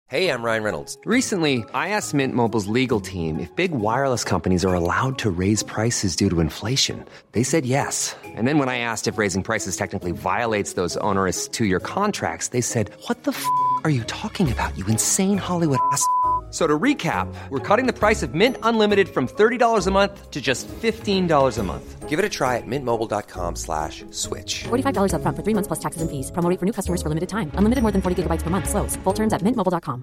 Hey, I'm Ryan Reynolds. Recently, I asked Mint Mobile's legal team if big wireless companies are allowed to raise prices due to inflation. They said yes. And then when I asked if raising prices technically violates those onerous two-year contracts, they said, "What the are you talking about, you insane Hollywood ass?" So to recap, we're cutting the price of Mint Unlimited from $30 a month to just $15 a month. Give it a try at mintmobile.com/switch. $45 up front for 3 months plus taxes and fees. Promo rate for new customers for limited time. Unlimited more than 40 gigabytes per month. Slows full terms at mintmobile.com.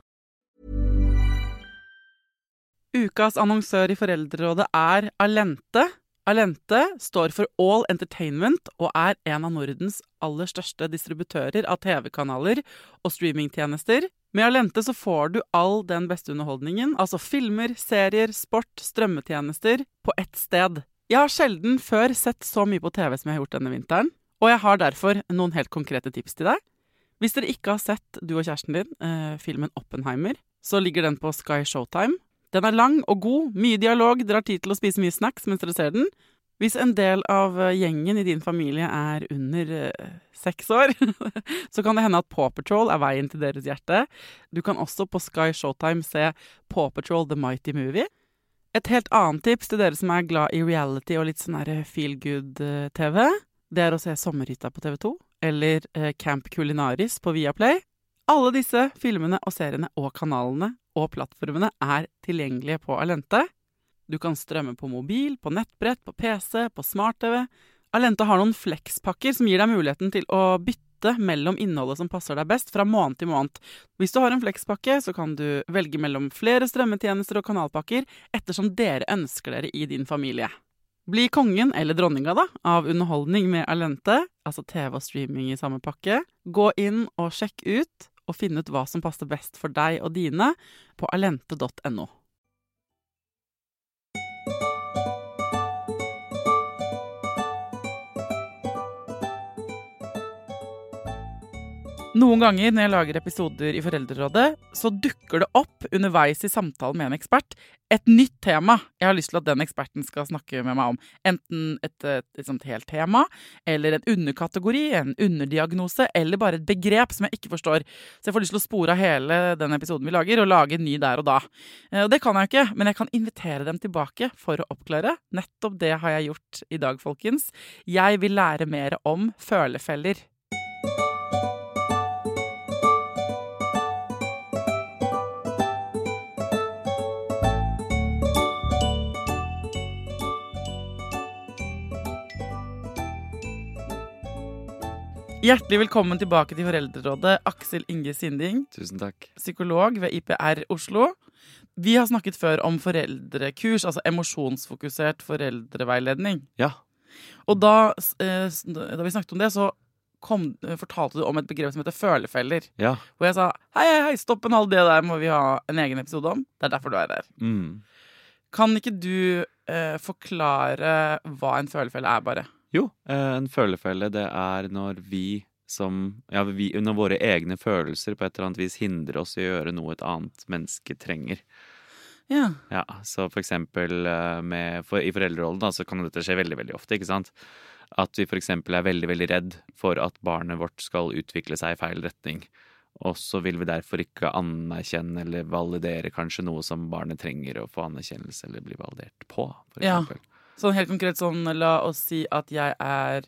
Ukas annonsør i Foreldrerådet er Allente. Allente står for All Entertainment og er en av Nordens aller største distributører av TV-kanaler og streamingtjenester. Med Allente så får du all den beste underholdningen, altså filmer, serier, sport, strømmetjenester, på ett sted. Jeg har sjelden før sett så mye på TV som jeg har gjort denne vinteren, og jeg har derfor noen helt konkrete tips til deg. Hvis dere ikke har sett, du og kjæresten din, filmen Oppenheimer, så ligger den på Sky Showtime. Den er lang og god, mye dialog, dere har tid til å spise mye snacks mens dere ser den. Hvis en del av gjengen i din familie er under 6 år, så kan det hende at Paw Patrol er veien til deres hjerte. Du kan også på Sky Showtime se Paw Patrol The Mighty Movie. Et helt annet tips til dere som er glad i reality og litt sånn her feel-good-TV, det er å se Sommerhytta på TV 2, eller Camp Culinaris på Viaplay. Alle disse filmene og seriene og kanalene og plattformene er tilgjengelige på Allente. Du kan strømme på mobil, på nettbrett, på PC, på smart-TV. Allente har noen flexpakker som gir deg muligheten til å bytte mellom innholdet som passer deg best fra måned til måned. Hvis du har en flexpakke, så kan du velge mellom flere strømmetjenester og kanalpakker ettersom dere ønsker dere i din familie. Bli kongen eller dronninga da, av underholdning med Allente, altså TV og streaming i samme pakke. Gå inn og sjekk ut og finne ut hva som passer best for deg og dine på allente.no. Noen ganger når jeg lager episoder i Foreldrerådet, så dukker det opp underveis i samtalen med en ekspert et nytt tema jeg har lyst til at den eksperten skal snakke med meg om. Enten et sånt helt tema, eller en underkategori, en underdiagnose, eller bare et begrep som jeg ikke forstår. Så jeg får lyst til å spore av hele den episoden vi lager, og lage en ny der og da. Og det kan jeg ikke, men jeg kan invitere dem tilbake for å oppklare. Nettopp det har jeg gjort i dag, folkens. Jeg vil lære mer om følefeller. Hjertelig velkommen tilbake til Foreldrerådet, Aksel Inge Sinding. Tusen takk. Psykolog ved IPR Oslo. Vi har snakket før om foreldrekurs, altså emosjonsfokusert foreldreveiledning. Ja. Og da vi snakket om det, så fortalte du om et begrep som heter følefeller. Ja. Hvor jeg sa, hei, stopp en halv, det der må vi ha en egen episode om. Det er derfor du er der. Kan ikke du forklare hva en følefelle er bare? Jo, en følefelle det er når når våre egne følelser på et eller annet vis hindrer oss i å gjøre noe et annet menneske trenger. Ja. Ja, så for eksempel i foreldrerollen da, så kan dette skje veldig, veldig ofte, ikke sant? At vi for eksempel er veldig, veldig redd for at barnet vårt skal utvikle seg i feil retning. Og så vil vi derfor ikke anerkjenne eller validere kanskje noe som barnet trenger å få anerkjennelse eller bli validert på, for eksempel. Ja. Sånn helt konkret, la oss si at jeg er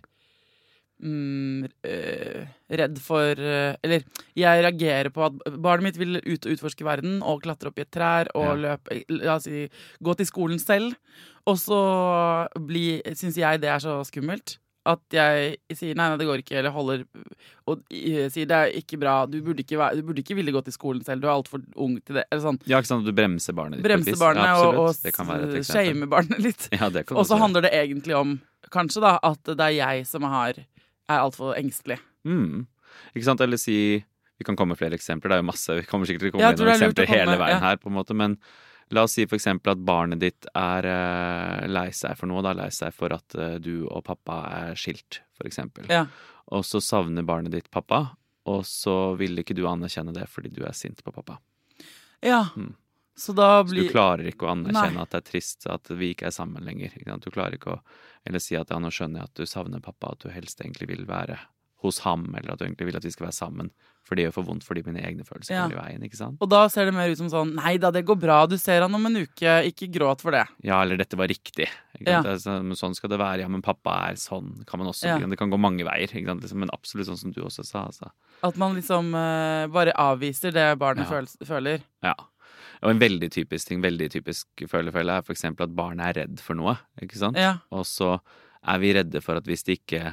redd for, eller jeg reagerer på at barnet mitt vil ut og utforske verden og klatre opp i et trær og løpe, la oss si, gå til skolen selv. Og så synes jeg det er så skummelt at jeg sier nei, det går ikke, eller holder og sier det er ikke bra, du burde ikke ville gå til skolen selv, du er alt for ung til det, eller sånn. Ja, ikke sant, du bremser barnet ditt. Bremser barnet og shamer barnet litt. Ja, det kan og så handler det egentlig om, kanskje da, at det er jeg som er alt for engstelig. Ikke sant, eller si, vi kan komme med flere eksempler, det er jo masse, vi kommer sikkert til å komme med noen eksempler hele veien her, på en måte, men la oss si for eksempel at barnet ditt er lei seg for noe, lei seg for at du og pappa er skilt, for eksempel. Ja. Og så savner barnet ditt pappa, og så vil ikke du anerkjenne det fordi du er sint på pappa. Ja, så da blir... Så du klarer ikke å anerkjenne at det er trist, at vi ikke er sammen lenger. Ikke sant? Du klarer ikke å, eller si at ja, nå skjønner jeg at du savner pappa, at du helst egentlig vil være hos ham, eller at du egentlig vil at vi skal være sammen. For det gjør for vondt fordi mine egne følelser kommer i veien, ikke sant? Og da ser det mer ut som sånn, nei da, det går bra, du ser han om en uke, ikke gråt for det. Ja, eller dette var riktig. Ikke sant? Altså, men sånn skal det være. Ja, men pappa er sånn. Kan man også, det kan gå mange veier, ikke sant? Liksom, men absolutt sånn som du også sa. Altså. At man liksom bare avviser det barnet føler. Ja. Og en veldig typisk ting, veldig typisk følefelle er for eksempel at barnet er redd for noe, ikke sant? Ja. Og så er vi redde for at hvis det ikke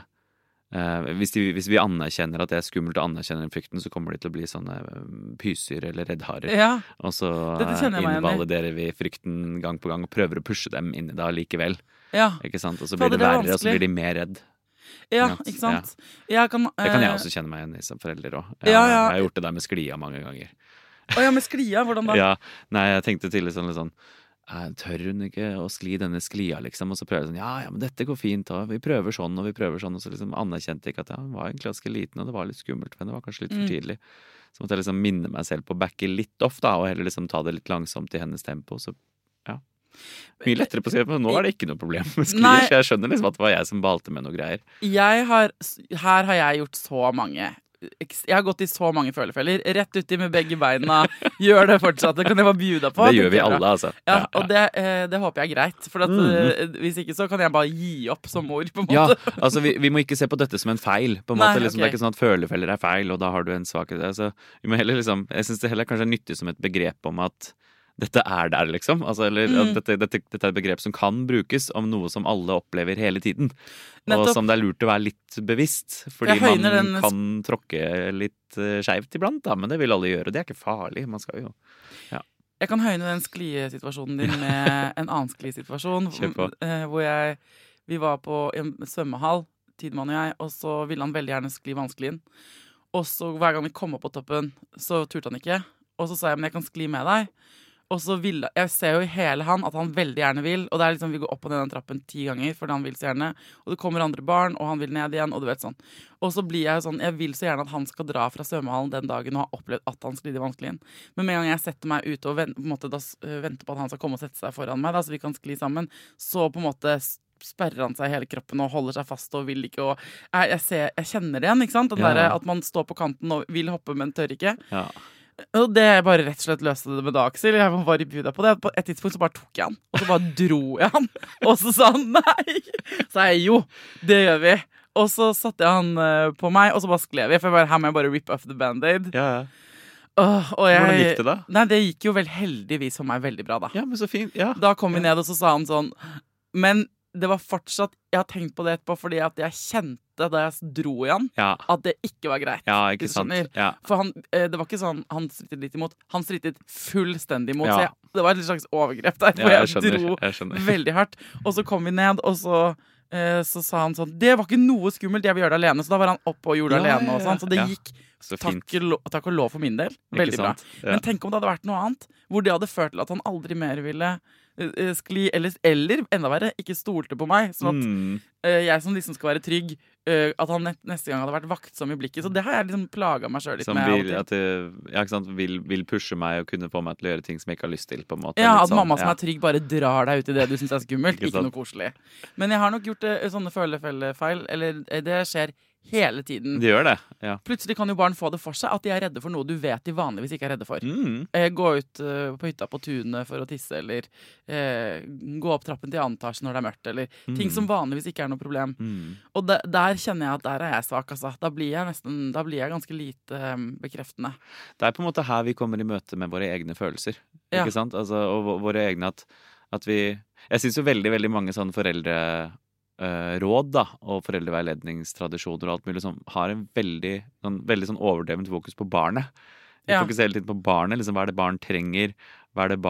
hvis vi anerkjenner at det er skummelt å anerkjenne den frykten, så kommer det til å bli sånne pyser eller reddharer. Ja. Og så invaliderer vi frykten gang på gang og prøver å pushe dem inn i det likevel. Ja. Ikke sant? Og så blir det verre, og så blir de mer redd. Ja, ikke sant? Ja. Det kan jeg også kjenne meg igjen i som forelder også. Jeg har gjort det der med sklia mange ganger. Med sklia? Hvordan da? Ja, nei, jeg tenkte til litt sånn tør hun ikke å skli denne sklia, liksom? Og så prøver jeg sånn, ja, men dette går fint, og vi prøver sånn, og så liksom anerkjente jeg ikke at jeg var egentlig ganske liten, og det var litt skummelt, men det var kanskje litt for tidlig. Så måtte jeg liksom minne meg selv på å backe litt off, da, og heller liksom ta det litt langsomt i hennes tempo, så ja. Mye lettere på å si, men nå er det ikke noe problem med sklier, så jeg skjønner liksom at det var jeg som balte med noe greier. Her har jeg gjort så mange. Jeg har gått i så mange følefeller. Rett uti med begge beina. Gjør det fortsatt. Det kan jeg bare bjuda på. Det gjør vi alle, altså. Ja, og det håper jeg er greit. For at, hvis ikke så kan jeg bare gi opp som mor, på en måte. Ja, altså vi må ikke se på dette som en feil. På en måte. Liksom, det er ikke sånn at følefeller er feil, og da har du en svakhet. Altså, vi må heller liksom, jeg synes det heller kanskje er nyttig som et begrep om at dette er der, liksom. Altså, eller at dette er et begrep som kan brukes om noe som alle opplever hele tiden. Og som det er lurt å være litt bevisst. Fordi man kan tråkke litt skjevt iblant, da, men det vil alle gjøre. Det er ikke farlig. Man skal jo Jeg kan høyne den skliesituasjonen din med en annen skliesituasjon. Hvor vi var på en svømmehall, Tidemann og jeg, og så ville han veldig gjerne skli vanskelien. Og så hver gang vi kom opp på toppen, så turte han ikke. Og så sa jeg, men jeg kan skli med deg. Og så jeg ser jo i hele han at han veldig gjerne vil, og det er liksom vi går opp og ned den trappen 10 ganger, fordi han vil så gjerne, og det kommer andre barn, og han vil ned igjen, og du vet sånn. Og så blir jeg jo sånn, jeg vil så gjerne at han skal dra fra svømmehallen den dagen og har opplevd at han sklider vanskelig inn. Men med en gang jeg setter meg ute og venter på at han skal komme og sette seg foran meg, da, så vi kan skli sammen, så på en måte sperrer han seg i hele kroppen og holder seg fast og vil ikke, og jeg kjenner det igjen, ikke sant? Den der, at man står på kanten og vil hoppe, men tør ikke. Ja. Og det bare rett og slett løste det med Aksel. Jeg var bare bjuda på det. På et tidspunkt så bare tok jeg han, og så bare dro jeg han. Og så sa han nei. Så sa jeg jo, det gjør vi. Og så satte jeg han på meg, og så bare skled vi. For her må jeg bare rip off the band-aid. Ja. Hvordan gikk det da? Nei, det gikk jo vel heldigvis for meg veldig bra da. Ja, men så fint. Ja. Da kom vi ned, og så sa han sånn, men det var fortsatt, jeg har tenkt på det etterpå, fordi at jeg kjente da jeg dro i han, at det ikke var greit. Ja, ikke sant. Ja. For det var ikke sånn, han strittet litt imot, han strittet fullstendig imot, så det var et slags overgrep der, hvor jeg dro veldig hardt. Og så kom vi ned, og så sa han sånn, det var ikke noe skummelt, jeg vil gjøre det alene, så da var han oppe og gjorde det alene, og sånn, så det gikk takk og lov for min del, veldig bra. Men tenk om det hadde vært noe annet, hvor det hadde ført til at han aldri mer ville skli, eller enda verre, ikke stolte på meg, sånn at jeg som liksom skal være trygg, at han neste gang hadde vært vaktsom i blikket, så det har jeg liksom plaget meg selv litt som med. Vil pushe meg og kunne få meg til å gjøre ting som jeg ikke har lyst til, på en måte. Ja, at sånn, mamma som er trygg bare drar deg ut i det du synes er skummelt, ikke noe koselig. Men jeg har nok gjort sånne følefellefeil, eller det skjer hele tiden. De gjør det, ja. Plutselig kan jo barn få det for seg at de er redde for noe du vet de vanligvis ikke er redde for. Gå ut på hytta på tunet for å tisse, eller gå opp trappen til annen etasje når det er mørkt, eller ting som vanligvis ikke er noe problem. Og der kjenner jeg at der er jeg svak, altså. Da blir jeg ganske lite bekreftende. Det er på en måte her vi kommer i møte med våre egne følelser, ikke sant? Altså, og våre egne at vi... Jeg synes jo veldig, veldig mange sånne foreldre... råd da, og foreldreveiledningstradisjoner og alt mulig som har en veldig sånn overdrevent fokus på barnet. Vi fokuserer hele tiden på barnet, liksom, hva er det barn trenger, hva er det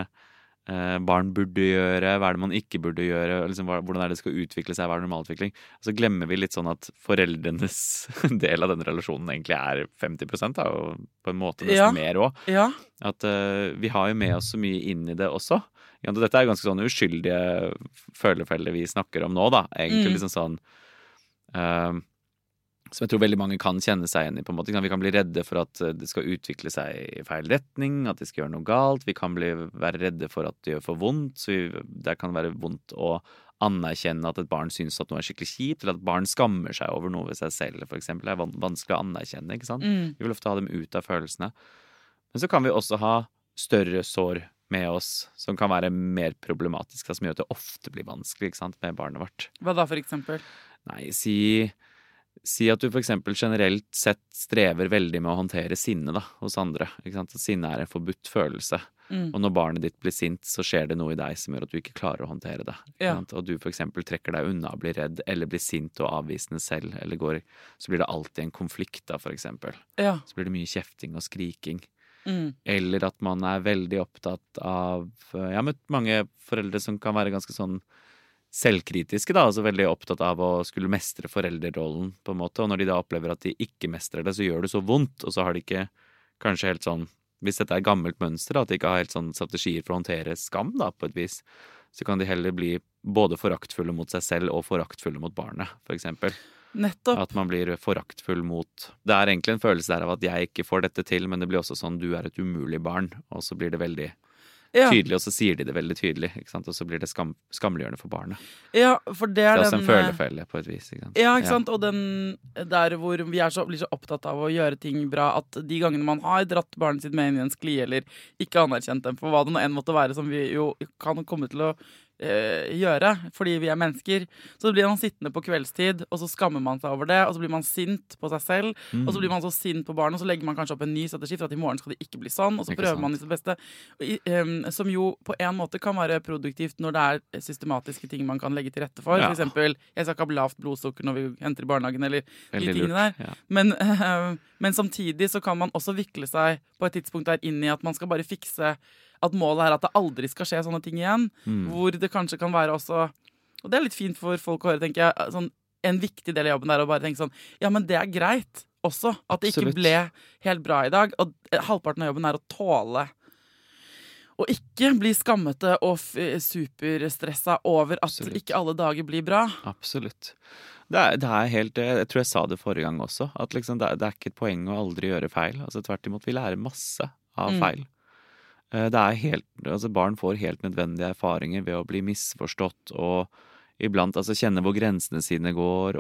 barn burde gjøre, hva er det man ikke burde gjøre, liksom, hvordan er det skal utvikle seg, hva er normalutvikling. Så glemmer vi litt sånn at foreldrenes del av den relasjonen egentlig er 50% da, og på en måte nesten mer også. At vi har jo med oss så mye inn i det også. Dette er ganske sånne uskyldige følefeller vi snakker om nå, da. Egentlig liksom sånn som jeg tror veldig mange kan kjenne seg igjen i, på en måte. Vi kan bli redde for at det skal utvikle seg i feil retning, at de skal gjøre noe galt. Vi kan være redde for at det gjør for vondt, så det kan være vondt å anerkjenne at et barn synes at noe er skikkelig kjipt, eller at barn skammer seg over noe ved seg selv, for eksempel. Det er vanskelig å anerkjenne, ikke sant? Vi vil ofte ha dem ut av følelsene. Men så kan vi også ha større sår med oss, som kan være mer problematisk, som gjør at det ofte blir vanskelig, ikke sant, med barnet vårt. Hva da, for eksempel? Nei, si at du for eksempel generelt sett strever veldig med å håndtere sinne da, hos andre, ikke sant? At sinne er en forbudt følelse. Og når barnet ditt blir sint, så skjer det noe i deg som gjør at du ikke klarer å håndtere det. Ikke sant? Og du for eksempel trekker deg unna, blir redd, eller blir sint og avvisende selv, eller så blir det alltid en konflikt da, for eksempel. Ja. Så blir det mye kjefting og skriking. Eller at man er veldig opptatt av, jeg har møtt mange foreldre som kan være ganske sånn selvkritiske da, altså veldig opptatt av å skulle mestre foreldrerollen på en måte, og når de da opplever at de ikke mestrer det, så gjør det så vondt, og så har de ikke kanskje helt sånn, hvis dette er gammelt mønster da, at de ikke har helt sånn strategier for å håndtere skam da, på et vis, så kan de heller bli både foraktfulle mot seg selv og foraktfulle mot barnet, for eksempel. Nettopp. At man blir foraktfull mot, det er egentlig en følelse der av at jeg ikke får dette til, men det blir også sånn, du er et umulig barn, og så blir det veldig tydelig, og så sier de det veldig tydelig, ikke sant? Og så blir det skamliggjørende for barnet. Ja, for det er også en følefelle på et vis, ikke sant? Ja, ikke sant? Og den der hvor vi blir så opptatt av å gjøre ting bra, at de gangene man har dratt barnet sitt med inn i en skli, eller ikke anerkjent dem for hva det nå enn måtte være, som vi jo kan komme til å gjøre, fordi vi er mennesker, så blir man sittende på kveldstid, og så skammer man seg over det, og så blir man sint på seg selv, og så blir man så sint på barnet, og så legger man kanskje opp en ny strategi for at i morgen skal det ikke bli sånn, og så prøver man i sitt beste, som jo på en måte kan være produktivt når det er systematiske ting man kan legge til rette for. For eksempel, jeg skal ikke ha lavt blodsukker når vi henter i barnehagen, eller de tingene der. Men samtidig så kan man også vikle seg på et tidspunkt der inn i at man skal bare fikse at målet er at det aldri skal skje sånne ting igjen, hvor det kanskje kan være også, og det er litt fint for folk å høre, tenker jeg, sånn, en viktig del av jobben er å bare tenke sånn, ja, men det er greit også, at det ikke ble helt bra i dag, og halvparten av jobben er å tåle og ikke bli skammete og superstresset over at ikke alle dager blir bra. Absolutt. Det er helt, jeg tror jeg sa det forrige gang også, at liksom det er ikke et poeng å aldri gjøre feil, altså tvert imot vi lærer masse av feil. Det er altså barn får helt nødvendige erfaringer ved å bli misforstått og iblant altså kjenne hvor grensene sine går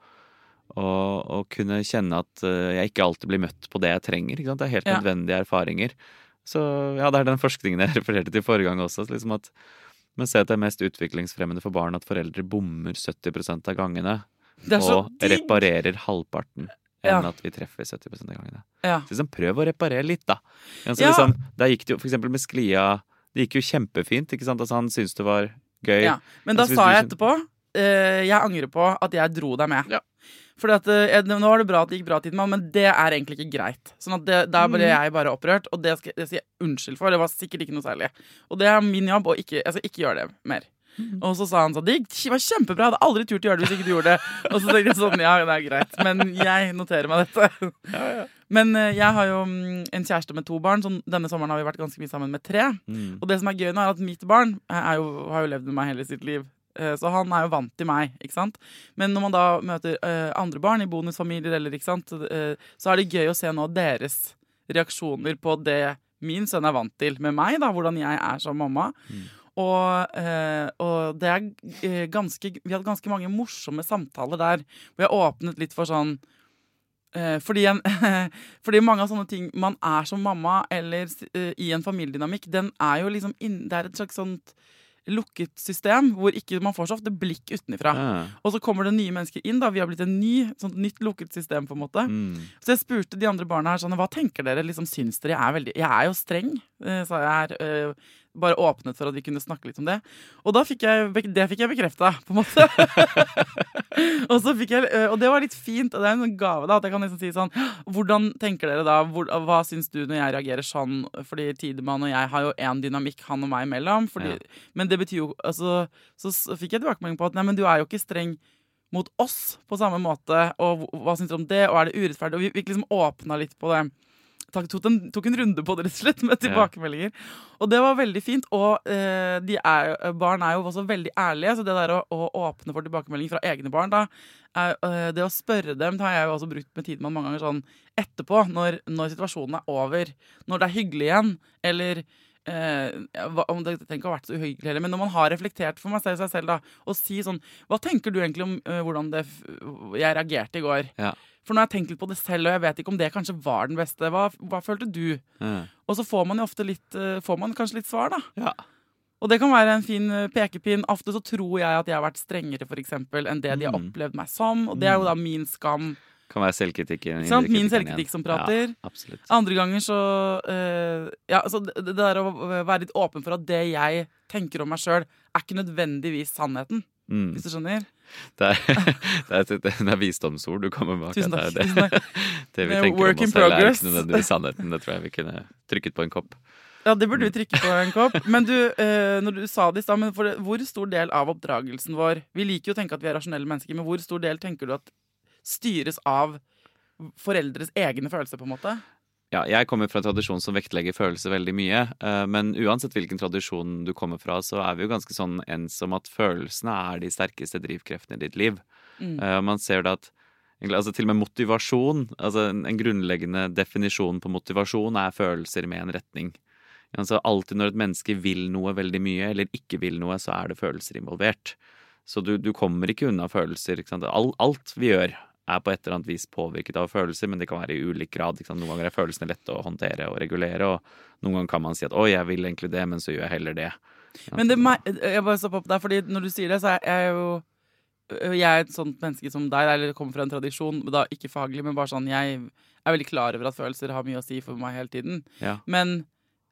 og kunne kjenne at jeg ikke alltid blir møtt på det jeg trenger, ikke sant? Det er helt nødvendige erfaringer. Så ja, det er den forskningen jeg refererte til forrige gang også, liksom at man ser at det er mest utviklingsfremmende for barn at foreldre bommer 70% av gangene og reparerer halvparten. Enn at vi treffer 70% av gangene. Så liksom, prøv å reparere litt da. Så liksom, der gikk det jo, for eksempel med sklia, det gikk jo kjempefint, ikke sant? Altså han syntes det var gøy. Men da sa jeg etterpå, jeg angrer på at jeg dro deg med. Fordi at nå var det bra at det gikk bra til meg, men det er egentlig ikke greit. Sånn at der ble jeg bare opprørt, og det sier jeg unnskyld for, det var sikkert ikke noe særlig. Og det er min jobb å ikke gjøre det mer. Og så sa han sånn, det var kjempebra, jeg hadde aldri turt å gjøre det hvis ikke du gjorde det. Og så tenkte jeg sånn, ja, det er greit, men jeg noterer meg dette. Men jeg har jo en kjæreste med 2 barn, så denne sommeren har vi vært ganske mye sammen med 3. Og det som er gøy nå er at mitt barn har jo levd med meg hele sitt liv. Så han er jo vant til meg, ikke sant? Men når man da møter andre barn i bonusfamilier, eller, ikke sant, så er det gøy å se nå deres reaksjoner på det min sønn er vant til med meg, da, hvordan jeg er som mamma. Og det er vi hadde ganske mange morsomme samtaler der, hvor jeg åpnet litt for sånn fordi mange av sånne ting man er som mamma eller i en familiedynamikk, den er jo liksom det er et slags sånt lukket system, hvor ikke man får så ofte blikk utenifra. Og så kommer det nye mennesker inn, da vi har blitt sånt nytt lukket system på en måte. Så jeg spurte de andre barna her sånn, hva tenker dere, liksom syns dere jeg er jo streng, sa jeg her, bare åpnet for at vi kunne snakke litt om det. Og da fikk jeg bekreftet, på en måte. Og det var litt fint, og det er en gave da, at jeg kan liksom si sånn, hvordan tenker dere da, hva syns du når jeg reagerer sånn, fordi Tidemann og jeg har jo en dynamikk, han og meg imellom, men det betyr jo, altså, så fikk jeg tilbakemelding på at, nei, men du er jo ikke streng mot oss på samme måte, og hva syns du om det, og er det urettferdig, og vi fikk liksom åpnet litt på det, tok en runde på det rett og slett med tilbakemeldinger. Og det var veldig fint, og barn er jo også veldig ærlige, så det der å åpne for tilbakemeldinger fra egne barn da, det å spørre dem, det har jeg jo også brukt med Tidemann mange ganger sånn etterpå, når situasjonen er over, når det er hyggelig igjen, eller om det trenger ikke ha vært så uhyggelig heller, men når man har reflektert for seg selv da, og si sånn, hva tenker du egentlig om hvordan jeg reagerte i går? Ja. For nå har jeg tenkt litt på det selv, og jeg vet ikke om det kanskje var den beste. Hva følte du? Og så får man jo ofte kanskje litt svar da. Ja. Og det kan være en fin pekepinn. Ofte så tror jeg at jeg har vært strengere for eksempel enn det de har opplevd meg som, og det jo da min skam. Kan være selvkritikken. Min selvkritikk som prater. Ja, absolutt. Andre ganger så så det der å være litt åpen for at det jeg tenker om meg selv ikke nødvendigvis sannheten. Hvis du skjønner? Det er visdomsord du kommer bak. Tusen takk. Det vi tenker om oss selv ikke nødvendigvis sannheten. Det tror jeg vi kunne trykket på en kopp. Ja, det burde vi trykke på en kopp. Men du, når du sa det i stad, hvor stor del av oppdragelsen vår, vi liker jo å tenke at vi er rasjonelle mennesker, men hvor stor del tenker du at styres av foreldres egne følelser på en måte? Ja, jeg kommer fra en tradisjon som vektlegger følelser veldig mye, men uansett hvilken tradisjon du kommer fra, så vi jo ganske sånn ens om at følelsene de sterkeste drivkreftene i ditt liv. Man ser det at altså til og med motivasjon, altså en grunnleggende definisjon på motivasjon følelser med en retning. Altså alltid når et menneske vil noe veldig mye, eller ikke vil noe, så det følelser involvert. Så du kommer ikke unna følelser, ikke sant? Alt vi gjør på et eller annet vis påvirket av følelser, men det kan være i ulik grad. Ikke sant? Noen ganger følelsene lette å håndtere og regulere, og noen ganger kan man si at jeg vil egentlig det, men så gjør jeg heller det. Men jeg bare stoppe opp der, fordi når du sier det, så jeg et sånt menneske som deg, eller kommer fra en tradisjon, da ikke faglig, men bare sånn, jeg veldig klar over at følelser har mye å si for meg hele tiden. Ja. Men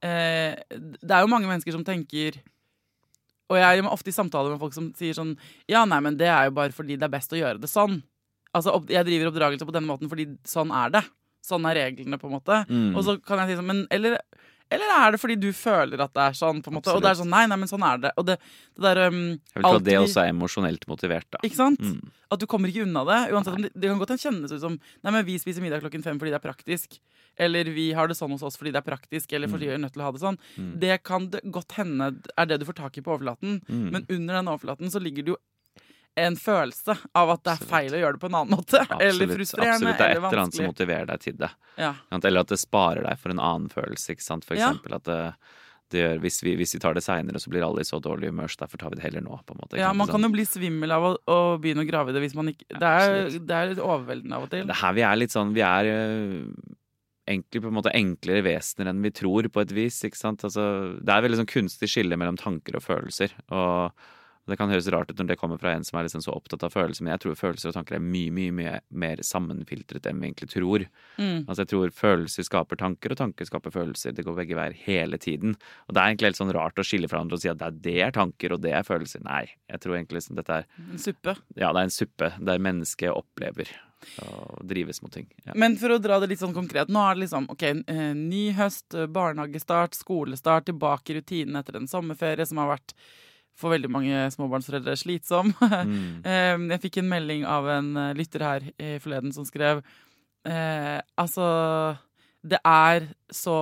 det jo mange mennesker som tenker, og jeg er ofte i samtaler med folk som sier sånn, ja, nei, men det jo bare fordi det best å gjøre det sånn. Altså, jeg driver oppdragelse på denne måten fordi sånn det. Sånn reglene på en måte. Og så kan jeg si sånn, men eller det fordi du føler at det sånn på en måte, absolutt. og det sånn, nei, men sånn det. Og det der jeg vil tro at det også emosjonelt motivert da. Ikke sant? At du kommer ikke unna det, uansett om det kan godt kjennes ut som, nei, men vi spiser middag 5:00 fordi det praktisk, eller vi har det sånn hos oss fordi det praktisk, eller fordi vi nødt til å ha det sånn. Det kan godt hende det du får tak i på overflaten, men under den overflaten så ligger det jo en følelse av at det feil å gjøre det på en annen måte, eller frustrerende, absolutt, eller et eller annet som vanskelig. motiverer deg til det. Ja. Eller at det sparer deg for en annen følelse, ikke sant? For eksempel at det gjør, hvis vi tar det senere, så blir alle i så dårlig humør, så derfor tar vi det heller nå, på en måte. Ja, man kan jo bli svimmel av å begynne å grave i det hvis man ikke, det litt overveldende av og til. Det her vi litt sånn, vi egentlig på en måte enklere vesener enn vi tror på et vis, ikke sant? Altså, det veldig sånn kunstig skille mellom tanker og følelser, og det kan høres rart ut når det kommer fra en som liksom så opptatt av følelser, men jeg tror følelser og tanker mye, mye, mye mer sammenfiltret enn vi egentlig tror. Altså jeg tror følelser skaper tanker, og tanker skaper følelser. Det går begge veier hele tiden. Og det egentlig helt sånn rart å skille fra hverandre og si at det tanker, og det følelser. Nei, jeg tror egentlig liksom dette en suppe. Ja, det en suppe der mennesket opplever og drives mot ting. Ja. Men for å dra det litt sånn konkret, nå det liksom, ny høst, barnehagestart, skolestart, tilbake i rutinen etter en sommerferie som har vært for veldig mange småbarnsforeldre slitsom. Jeg fikk en melding av en lytter her i forleden som skrev altså, det har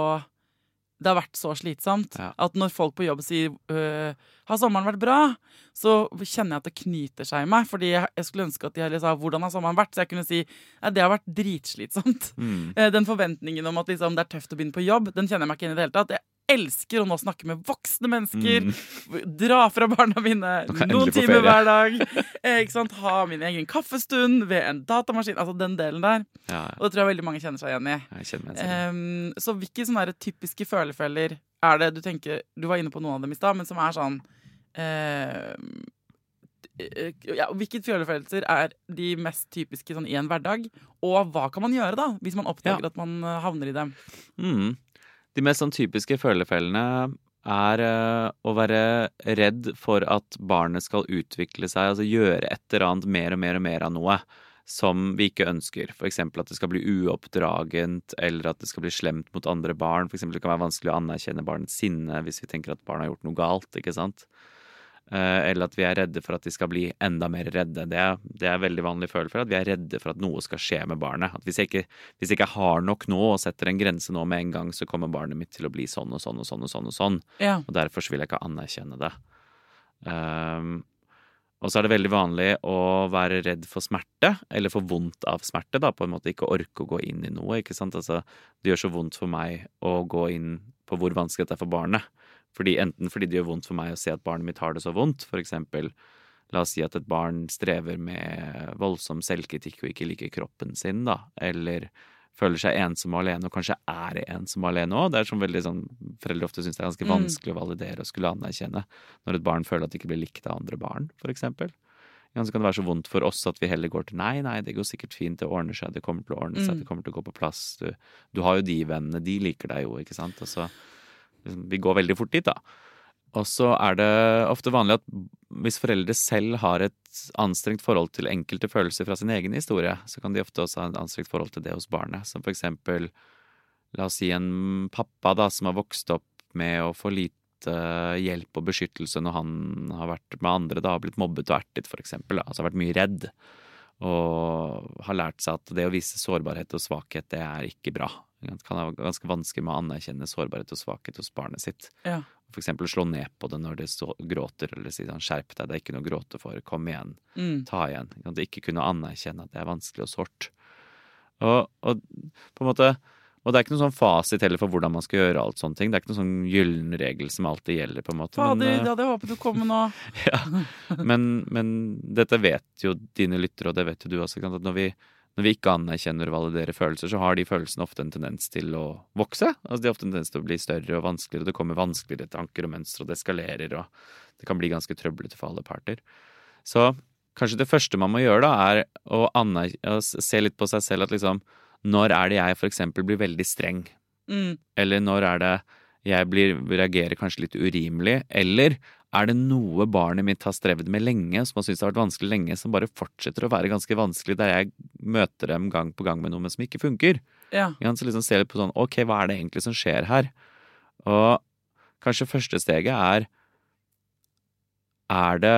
vært så slitsomt at når folk på jobb sier har sommeren vært bra, så kjenner jeg at det knyter seg i meg, fordi jeg skulle ønske at de heller sa hvordan har sommeren vært, så jeg kunne si det har vært dritslitsomt. Den forventningen om at liksom, det tøft å begynne på jobb, den kjenner jeg meg ikke inn i det hele tatt. Jeg elsker å nå snakke med voksne mennesker, dra fra barna mine noen timer hver dag, ikke sant? Ha min egen kaffestund ved en datamaskin, altså den delen der. Og det tror jeg veldig mange kjenner seg igjen i. Jeg kjenner meg selv. Så hvilke sånne typiske følefeller det du tenker, du var inne på noen av dem i sted, men som sånn hvilke følefølelser de mest typiske sånn, i en hverdag, og hva kan man gjøre da, hvis man oppdager at man havner i dem? De mest sånn typiske følefellene å være redd for at barnet skal utvikle seg, altså gjøre et eller annet mer og mer og mer av noe som vi ikke ønsker. For eksempel at det skal bli uoppdragent, eller at det skal bli slemt mot andre barn. For eksempel det kan være vanskelig å anerkjenne barnets sinne hvis vi tenker at barnet har gjort noe galt, ikke sant? Eller at vi redde for at de skal bli enda mer redde. Det veldig vanlig følelse, at vi redde for at noe skal skje med barnet. At hvis jeg ikke har nok nå og setter en grense nå med en gang, så kommer barnet mitt til å bli sånn og sånn og sånn og sånn og sånn. Ja. Og derfor så vil jeg ikke anerkjenne det. Og så det veldig vanlig å være redd for smerte, eller for vondt av smerte, da, på en måte ikke orke å gå inn i noe, ikke sant? Altså, det gjør så vondt for meg å gå inn på hvor vanskelig dette er for barnet. Enten fordi det gjør vondt for meg å se at barnet mitt har det så vondt, for eksempel, la oss si at et barn strever med voldsom selvkritikk og ikke liker kroppen sin, da, eller føler seg ensom og alene, og kanskje er ensom og alene også. Det er veldig sånn, foreldre ofte synes det er ganske vanskelig å validere og skulle anerkjenne når et barn føler at det ikke blir likt av andre barn, for eksempel. Så kan det være så vondt for oss at vi heller går til nei, det går sikkert fint, det ordner seg, det kommer til å ordne seg, det kommer til å gå på plass. Du har jo de vennene, de liker deg jo, ikke sant? Og så, vi går veldig fort dit, da. Og så er det ofte vanlig at hvis foreldre selv har et anstrengt forhold til enkelte følelser fra sin egen historie, så kan de ofte også ha et anstrengt forhold til det hos barnet. Som for eksempel, la oss si en pappa da, som har vokst opp med å få lite hjelp og beskyttelse når han har vært med andre, da har blitt mobbet og ertet, for eksempel. Altså har vært mye redd, og har lært seg at det å vise sårbarhet og svakhet, det er ikke bra. Det kan være ganske vanskelig med å anerkjenne sårbarhet og svakhet hos barnet sitt. Ja. For eksempel slå ned på det når det gråter, eller si sånn, skjerp deg, det er ikke noe å gråte for, kom igjen, ta igjen. Det ikke kunne anerkjenne at det er vanskelig og sårt. Og på en måte, og det er ikke noen sånn fasit heller for hvordan man skal gjøre alt sånne ting. Det er ikke noen sånn gyllen regel som alltid gjelder, på en måte. Fader, det hadde jeg håpet du kom med nå. Ja, men dette vet jo dine lyttere, og det vet jo du også, at når vi ikke anerkjenner og validerer følelser, så har de følelsene ofte en tendens til å vokse. Altså de har ofte en tendens til å bli større og vanskeligere, og det kommer vanskeligere tanker og mønstre, og det eskalerer, og det kan bli ganske trøblete for alle parter. Så kanskje det første man må gjøre da, er å se litt på seg selv at liksom, når er det jeg for eksempel blir veldig streng? Eller når er det jeg reagerer kanskje litt urimelig? Eller er det noe barnet mitt har strevd med lenge, som har syntes det har vært vanskelig lenge, som bare fortsetter å være ganske vanskelig, der jeg møter dem gang på gang med noe som ikke funker? Ja. Så liksom se litt på sånn, ok, hva er det egentlig som skjer her? Og kanskje første steget er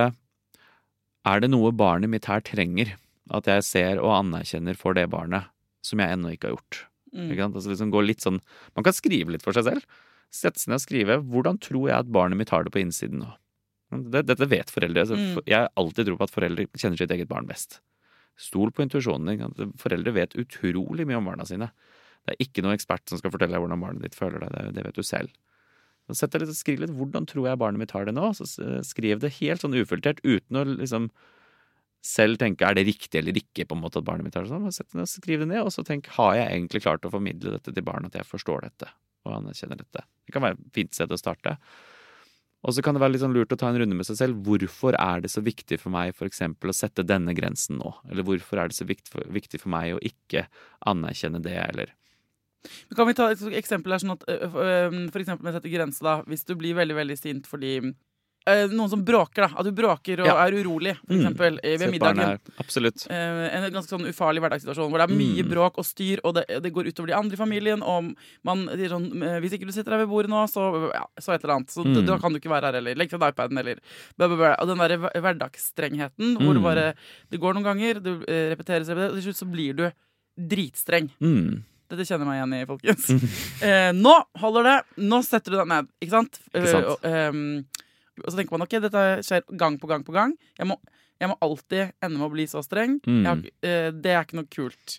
det noe barnet mitt her trenger? At jeg ser og anerkjenner for det barnet som jeg ennå ikke har gjort. Altså liksom gå litt sånn, man kan skrive litt for seg selv. Sette seg ned og skrive, hvordan tror jeg at barnet mitt har det på innsiden nå? Dette vet foreldre. Jeg har alltid tro på at foreldre kjenner sitt eget barn best. Stol på intuisjonen. Foreldre vet utrolig mye om barna sine. Det er ikke noen ekspert som skal fortelle deg hvordan barnet ditt føler deg. Det vet du selv. Så sett deg litt og skriv litt, hvordan tror jeg barnet mitt har det nå? Så skriv det helt sånn ufiltrert, uten å liksom selv tenke, er det riktig eller ikke på en måte at barnet mitt har det sånn? Sett deg ned og skriv det ned, og så tenk, har jeg egentlig klart å formidle dette til barnet, at jeg forstår dette og anerkjenner dette? Det kan være et fint sted å starte. Og så kan det være litt sånn lurt å ta en runde med seg selv. Hvorfor er det så viktig for meg for eksempel å sette denne grensen nå? Eller hvorfor er det så viktig for meg å ikke anerkjenne det, eller? Men kan vi ta et eksempel her, sånn at for eksempel med å sette grenser da, hvis du blir veldig, veldig sint fordi noen som bråker da, at du bråker og er urolig, for eksempel, ved middagen. Absolutt. En ganske sånn ufarlig hverdagssituasjon, hvor det er mye bråk og styr, og det går utover de andre i familien, og man sier sånn, hvis ikke du sitter der ved bordet nå, så et eller annet, så da kan du ikke være her, eller legg fra deg iPaden, eller og den der hverdagsstrengheten, hvor det bare, det går noen ganger, du repeterer seg, og til slutt så blir du dritstreng. Dette kjenner jeg meg igjen i, folkens. Nå holder det, nå setter du deg ned, ikke sant? Ikke sant? Og så tenker man, ok, dette skjer gang på gang på gang. Jeg må alltid ende med å bli så streng. Det er ikke noe kult.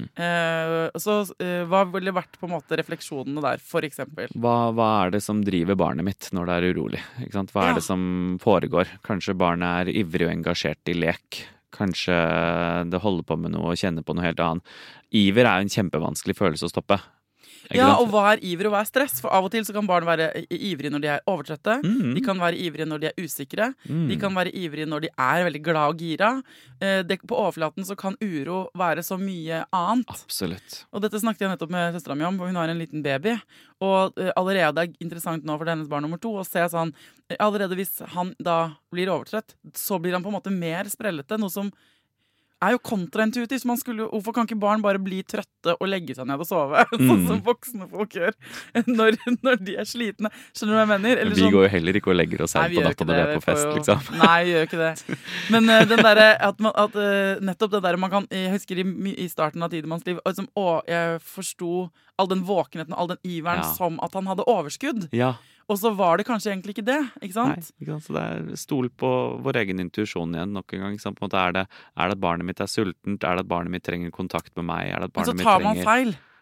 Så hva ville vært på en måte refleksjonene der, for eksempel? Hva er det som driver barnet mitt når det er urolig? Ikke sant? Hva er det som foregår? Kanskje barnet er ivrig og engasjert i lek. Kanskje det holder på med noe og kjenner på noe helt annet. Iver er en kjempevanskelig følelse å stoppe. Ja, og hva er iver og hva er stress? For av og til så kan barn være ivrige når de er overtrette. De kan være ivrige når de er usikre. De kan være ivrige når de er veldig glad og gira. På overflaten så kan uro være så mye annet. Absolutt. Og dette snakket jeg nettopp med søstera mi om, for hun har en liten baby. Og allerede er interessant nå for hennes barn nummer 2 å se sånn, allerede hvis han da blir overtrett, så blir han på en måte mer sprellete, noe som er jo kontraintuitivt. Hvorfor kan ikke barn bare bli trøtte og legge seg ned og sove? Sånn som voksne folk gjør når de er slitne. Skjønner du hva jeg mener? Eller vi går jo heller ikke og legger oss her på natta når vi er på fest, liksom. Nei, vi gjør ikke det. Men den der, at nettopp det der man kan, jeg husker i starten av Tidemanns liv, jeg forsto all den våkenheten, all den iveren som at han hadde overskudd. Ja. Og så var det kanskje egentlig ikke det, ikke sant? Nei, ikke sant? Så det er stol på vår egen intuisjon igjen nok en gang. På en måte, er det at barnet mitt er sultent? Er det at barnet mitt trenger kontakt med meg? Er det at barnet mitt trenger... Men så tar man feil.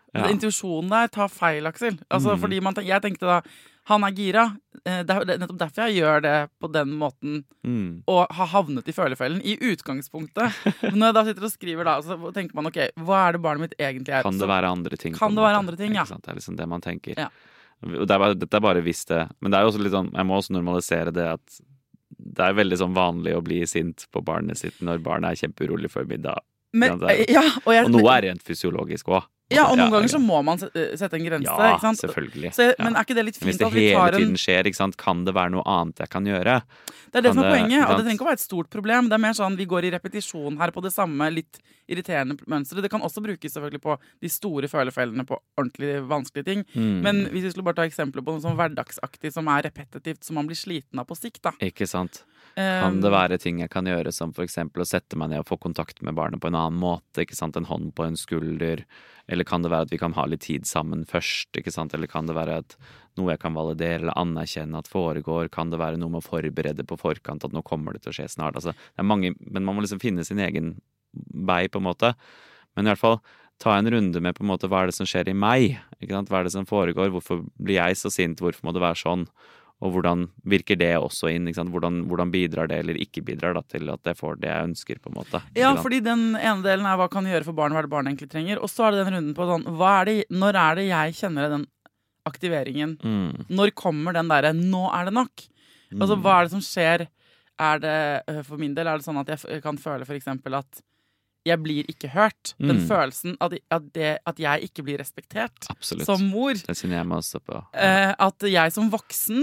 intuisjonen der tar feil, Aksel. Altså, fordi jeg tenkte da, han gira. Det er nettopp derfor jeg gjør det på den måten, og har havnet i følefellen i utgangspunktet. Når jeg da sitter og skriver da, så tenker man, ok, hva det barnet mitt egentlig er? Kan det være andre ting? Kan det være andre ting, ja. Det liksom det man tenker. Ja. Dette bare hvis det. Men det jo også litt sånn, jeg må også normalisere det at det veldig sånn vanlig å bli sint på barnet sitt når barnet kjempeurolig før middag. Men, og noe rent fysiologisk også. Ja, og noen ganger så må man sette en grense, ikke sant? Selvfølgelig. Men ikke det litt fint at vi tar en... Hvis det hele tiden skjer, ikke sant? Kan det være noe annet jeg kan gjøre? Det det som poenget, og det trenger ikke å være et stort problem. Det mer sånn, vi går i repetisjon her på det samme litt irriterende mønstret. Det kan også brukes selvfølgelig på de store følefellene på ordentlig vanskelige ting. Men hvis vi skulle bare ta eksempler på noe sånn hverdagsaktig som repetitivt, som man blir sliten av på sikt, da. Ikke sant? Kan det være ting jeg kan gjøre som for eksempel å sette meg ned og få kontakt med barnet på en annen måte, ikke sant? En hånd på en skulder, eller kan det være at vi kan ha litt tid sammen først, ikke sant? Eller kan det være at noe jeg kan validere eller anerkjenne at foregår, kan det være noe med å forberede på forkant at nå kommer det til å skje snart, altså, det mange, men man må liksom finne sin egen vei på en måte, men i hvert fall ta en runde med på en måte hva det som skjer i meg, ikke sant? Hva det som foregår, hvorfor blir jeg så sint, hvorfor må det være sånn? Og hvordan virker det også inn? Ikke sant? Hvordan bidrar det eller ikke bidrar da, til at jeg får det jeg ønsker, på en måte? Ja, fordi den ene delen hva kan jeg gjøre for barnet, hva det barnet egentlig trenger? Og så det den runden på sånn, når det jeg kjenner den aktiveringen? Når kommer den der, nå det nok? Altså, hva det som skjer? Det, for min del, det sånn at jeg kan føle for eksempel at jeg blir ikke hørt. Den følelsen at jeg ikke blir respektert. Absolutt. Som mor. Det kjenner jeg meg også på. At jeg som voksen,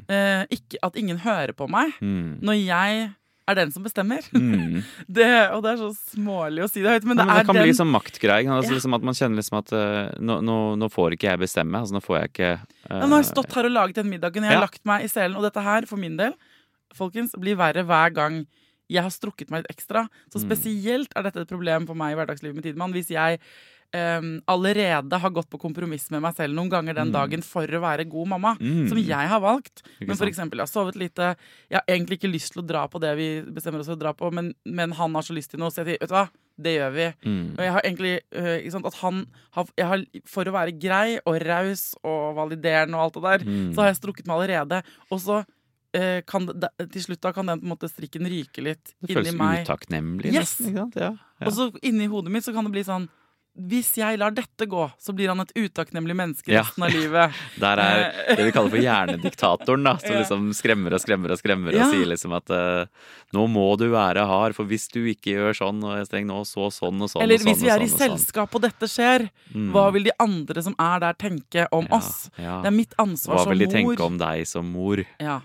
at ingen hører på meg, når jeg den som bestemmer. Og det så smålig å si det høyt, men det kan bli sånn maktgreie. Altså, liksom at man kjenner liksom at nå får ikke jeg bestemme. Altså, nå får jeg ikke... Nå har jeg stått her og laget den middagen, jeg har lagt meg i selen, og dette her, for min del, folkens, blir verre hver gang jeg har strukket meg litt ekstra. Så spesielt dette et problem for meg i hverdagslivet med Tidemann. Hvis jeg allerede har gått på kompromiss med meg selv noen ganger den dagen for å være god mamma, som jeg har valgt. Men for eksempel, jeg har sovet lite, jeg har egentlig ikke lyst til å dra på det vi bestemmer oss for å dra på, men han har så lyst til noe, så jeg sier, vet du hva, det gjør vi. Og jeg har egentlig, ikke sant, at jeg har, for å være grei og raus og validerende og alt det der, så har jeg strukket meg allerede. Og så til slutt da kan den på en måte strikken ryke litt inni meg. Det føles utakknemlig. Yes! Ja. Og så inni hodet mitt så kan det bli sånn, hvis jeg lar dette gå, så blir han et utakknemlig menneske resten av livet. Der det vi kaller for hjernediktatoren da, som liksom skremmer og sier liksom at nå må du være hard, for hvis du ikke gjør sånn, og jeg stenger nå sånn og sånn. Eller hvis vi i selskap og dette skjer, hva vil de andre som der tenke om oss? Det mitt ansvar som mor. Hva vil de tenke om deg som mor? Ja.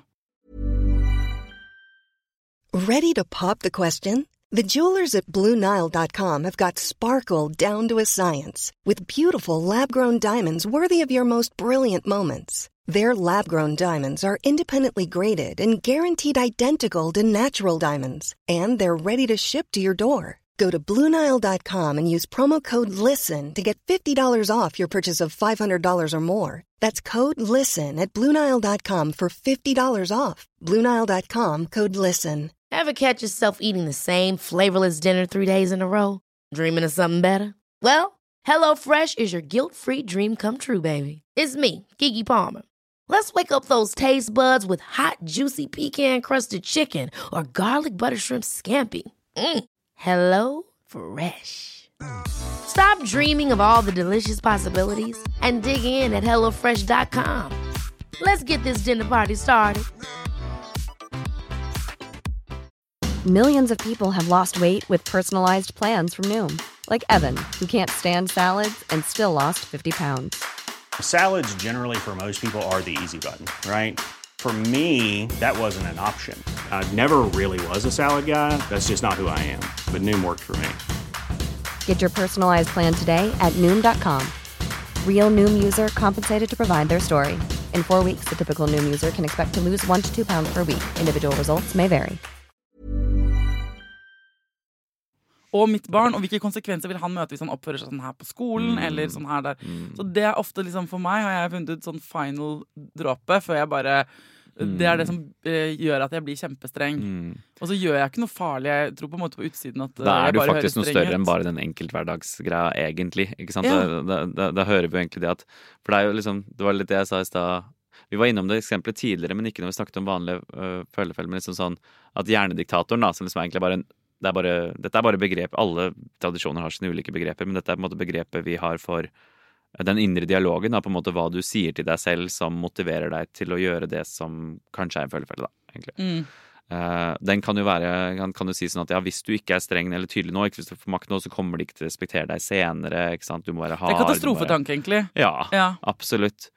Ready to pop the question? The jewelers at BlueNile.com have got sparkle down to a science with beautiful lab-grown diamonds worthy of your most brilliant moments. Their lab-grown diamonds are independently graded and guaranteed identical to natural diamonds, and they're ready to ship to your door. Go to BlueNile.com and use promo code LISTEN to get $50 off your purchase of $500 or more. That's code LISTEN at BlueNile.com for $50 off. BlueNile.com, code LISTEN. Ever catch yourself eating the same flavorless dinner 3 days in a row? Dreaming of something better? Well, HelloFresh is your guilt-free dream come true, baby. It's me, Keke Palmer. Let's wake up those taste buds with hot, juicy pecan-crusted chicken or garlic butter shrimp scampi. Hello Fresh. Stop dreaming of all the delicious possibilities and dig in at HelloFresh.com. Let's get this dinner party started. Millions of people have lost weight with personalized plans from Noom. Like Evan, who can't stand salads and still lost 50 pounds. Salads generally for most people are the easy button, right? For me, that wasn't an option. I never really was a salad guy. That's just not who I am. But Noom worked for me. Get your personalized plan today at Noom.com. Real Noom user compensated to provide their story. In 4 weeks, the typical Noom user can expect to lose 1 to 2 pounds per week. Individual results may vary. Og mitt barn, og hvilke konsekvenser vil han møte hvis han oppfører seg sånn her på skolen, eller sånn her der. Så det ofte liksom, for meg har jeg funnet ut sånn final dråpe, før jeg bare Det det som gjør at jeg blir kjempestreng. Og så gjør jeg ikke noe farlig. Jeg tror på en måte på utsiden at da jeg du bare faktisk noe høres streng større ut. enn bare den enkelthverdagsgreia, egentlig. Ikke sant? Ja. Da hører vi jo egentlig det at For det jo liksom Det var litt det jeg sa i stad. Vi var innom det eksempelet tidligere, men ikke når vi snakket om vanlige følgefeller. Men liksom sånn at hjernediktatoren, da, som liksom egentlig dette bare begrep. Alle tradisjoner har sine ulike begreper, men dette på en måte begrepet vi har for den indre dialogen, da, på en måte hva du sier til deg selv som motiverer deg til å gjøre det som kanskje en følefelle, da, egentlig. Den kan jo være, kan du si sånn at ja, hvis du ikke streng eller tydelig nå, ikke hvis du får makt nå, så kommer de ikke til å respektere deg senere, ikke sant? Du må være hard. Det katastrofetanke, egentlig. Ja, absolutt.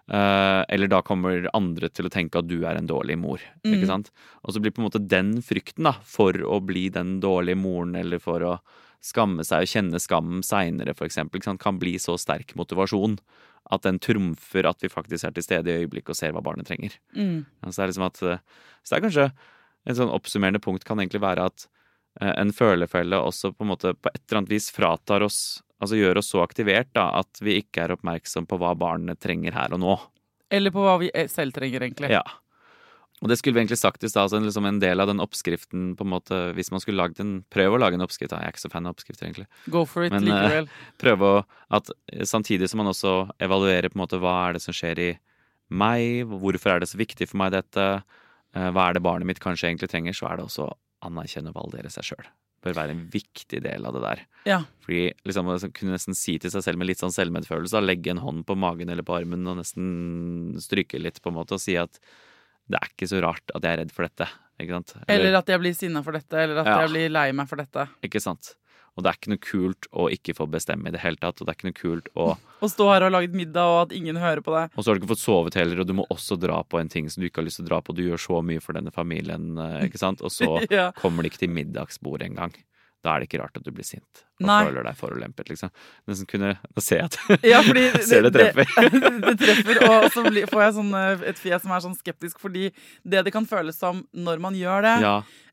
Eller da kommer andre til å tenke at du en dårlig mor, ikke sant? Og så blir på en måte den frykten da, for å bli den dårlige moren, eller for å skamme seg og kjenne skammen senere, for eksempel, ikke sant? Kan bli så sterk motivasjon at den trumfer at vi faktisk til stede i øyeblikket og ser hva barnet trenger. Ja, så liksom at, så kanskje en sånn oppsummerende punkt kan egentlig være at en følefelle også på en måte på et eller annet vis fratar oss, altså gjør oss så aktivert da, at vi ikke oppmerksom på hva barnet trenger her og nå. Eller på hva vi selv trenger, egentlig. Ja. Og det skulle vi egentlig sagt i sted, altså liksom en del av den oppskriften på en måte, hvis man skulle prøve å lage en oppskrift, jeg ikke så fan av oppskrifter egentlig. Go for it, men, likevel. Prøve at samtidig som man også evaluerer på en måte, hva det som skjer i meg, hvorfor det så viktig for meg dette, hva det barnet mitt kanskje egentlig trenger, så det også anerkjenne og validere seg selv. Bør være en viktig del av det der. Ja. Fordi liksom, man kunne nesten si til seg selv med litt sånn selvmedfølelse, legge en hånd på magen eller på armen og nesten stryke litt på en måte og si at det ikke så rart at jeg redd for dette, ikke sant? Eller at jeg blir sinnet for dette, eller at jeg blir lei meg for dette. Ikke sant? Og det ikke noe kult å ikke få bestemme i det hele tatt, og det ikke noe kult å stå her og ha laget middag, og at ingen hører på deg. Og så har du ikke fått sovet heller, og du må også dra på en ting som du ikke har lyst til å dra på, du gjør så mye for denne familien, ikke sant? Og så kommer de ikke til middagsbordet en gang. Da det ikke rart at du blir sint og føler deg forulempet, liksom. Nesten kunne se at ser det treffer. Det treffer, og så får jeg sånn, et fjes som sånn skeptisk, fordi det kan føles som når man gjør det,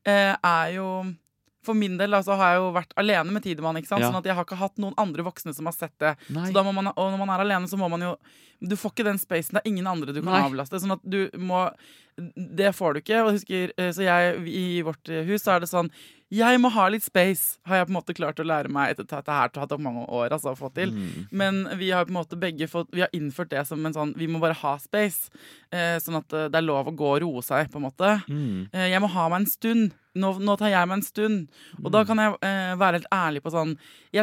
jo for min del så har jeg jo vært alene med Tidemann, ikke sant? Sånn at jeg har ikke hatt noen andre voksne som har sett det. Så da må man, og når man alene, så må man jo du får ikke den spacen, det ingen andre du kan avlaste, sånn at du må det får du ikke, og husker så i vårt hus så det sånn jeg må ha litt space, har jeg på en måte klart å lære meg etter dette her til å ha tatt mange år altså, å få til, men vi har på en måte begge vi har innført det som en sånn vi må bare ha space, sånn at det lov å gå og roe seg på en måte. Jeg må ha meg en stund, nå tar jeg meg en stund, og da kan jeg være helt ærlig på sånn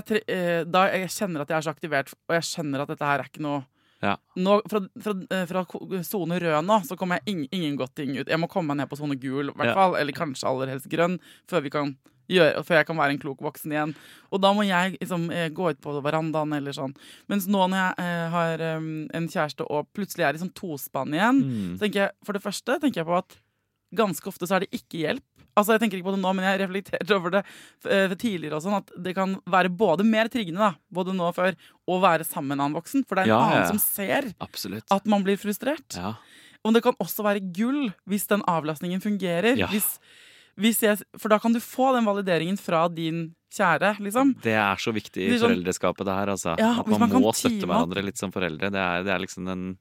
da jeg kjenner at jeg så aktivert, og jeg skjønner at dette her ikke noe nå, fra zone rød nå, så kommer jeg ingen godt ting ut. Jeg må komme meg ned på zone gul, i hvert fall, eller kanskje aller helst grønn, før jeg kan være en klok voksen igjen. Og da må jeg liksom, gå ut på verandaen eller sånn. Mens nå når jeg har en kjæreste og plutselig i sånn tospann igjen, så tenker jeg, for det første tenker jeg på at ganske ofte så det ikke hjelp. Altså jeg tenker ikke på det nå, men jeg reflekterte over det tidligere og sånn, at det kan være både mer triggende da, både nå og før, å være sammen med en annen voksen, for det en annen som ser at man blir frustrert. Og det kan også være gull hvis den avlastningen fungerer. For da kan du få den valideringen fra din kjære, liksom. Det så viktig i foreldreskapet det her, altså. At man må støtte hverandre litt som foreldre. Det liksom den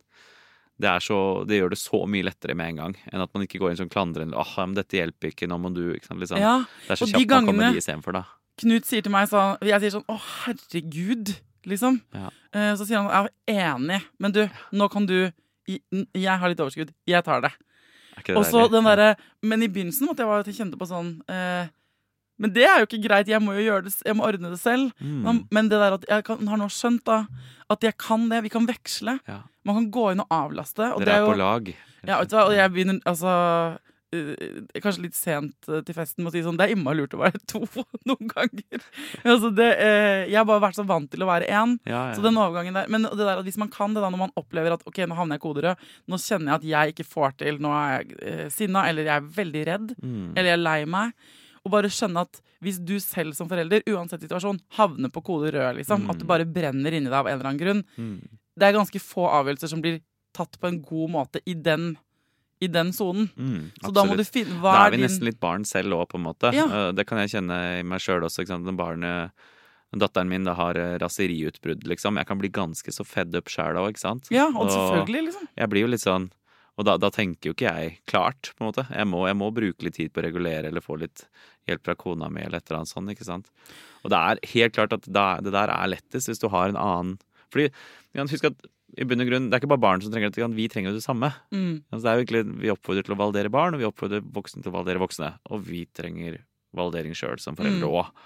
det gjør det så mye lettere med en gang enn at man ikke går inn som klandrer men dette hjelper ikke, nå må du liksom, det så kjapt man kommer de i stedet for da. Knut sier til meg sånn, jeg sier sånn, herregud liksom, så sier han, jeg enig, men du, nå kan du jeg har litt overskudd, jeg tar det og så den der, men i begynnelsen måtte jeg kjente på sånn men det jo ikke greit, jeg må jo gjøre det, jeg må ordne det selv. Men det der at jeg har nå skjønt da, at jeg kan det, vi kan veksle. Man kan gå inn og avlaste. Og Dere det på lag. Ja, og jeg begynner, altså, kanskje litt sent til festen med å si sånn, det innmari lurt å være to noen ganger. Altså jeg har bare vært så vant til å være en, så den overgangen der, men det der at hvis man kan det da, når man opplever at, ok, nå havner jeg koderød, nå kjenner jeg at jeg ikke får til, nå jeg sinna, eller jeg veldig redd, eller jeg lei meg, og bare skjønne at hvis du selv som forelder, uansett situasjon, havner på kode rød, liksom, at du bare brenner inni deg av en eller annen grunn, det ganske få avgjørelser som blir tatt på en god måte i den zonen. Så da må du finne da vi nesten litt barn selv også, på en måte. Det kan jeg kjenne i meg selv også, ikke sant? Datteren min da har raseriutbrudd, liksom. Jeg kan bli ganske så fed up selv også, ikke sant? Ja, og selvfølgelig, liksom. Jeg blir jo litt sånn, Og da tenker jo ikke jeg klart, på en måte. Jeg må bruke litt tid på å regulere, eller få litt hjelp fra kona mi, eller et eller annet sånt, ikke sant? Og det helt klart at det der lettest hvis du har en annen. Fordi, husk at i bunn og grunn, det ikke bare barn som trenger det, vi trenger jo det samme. Altså, det jo egentlig, vi oppfordrer til å validere barn, og vi oppfordrer voksne til å validere voksne. Og vi trenger validering selv som foreldre også.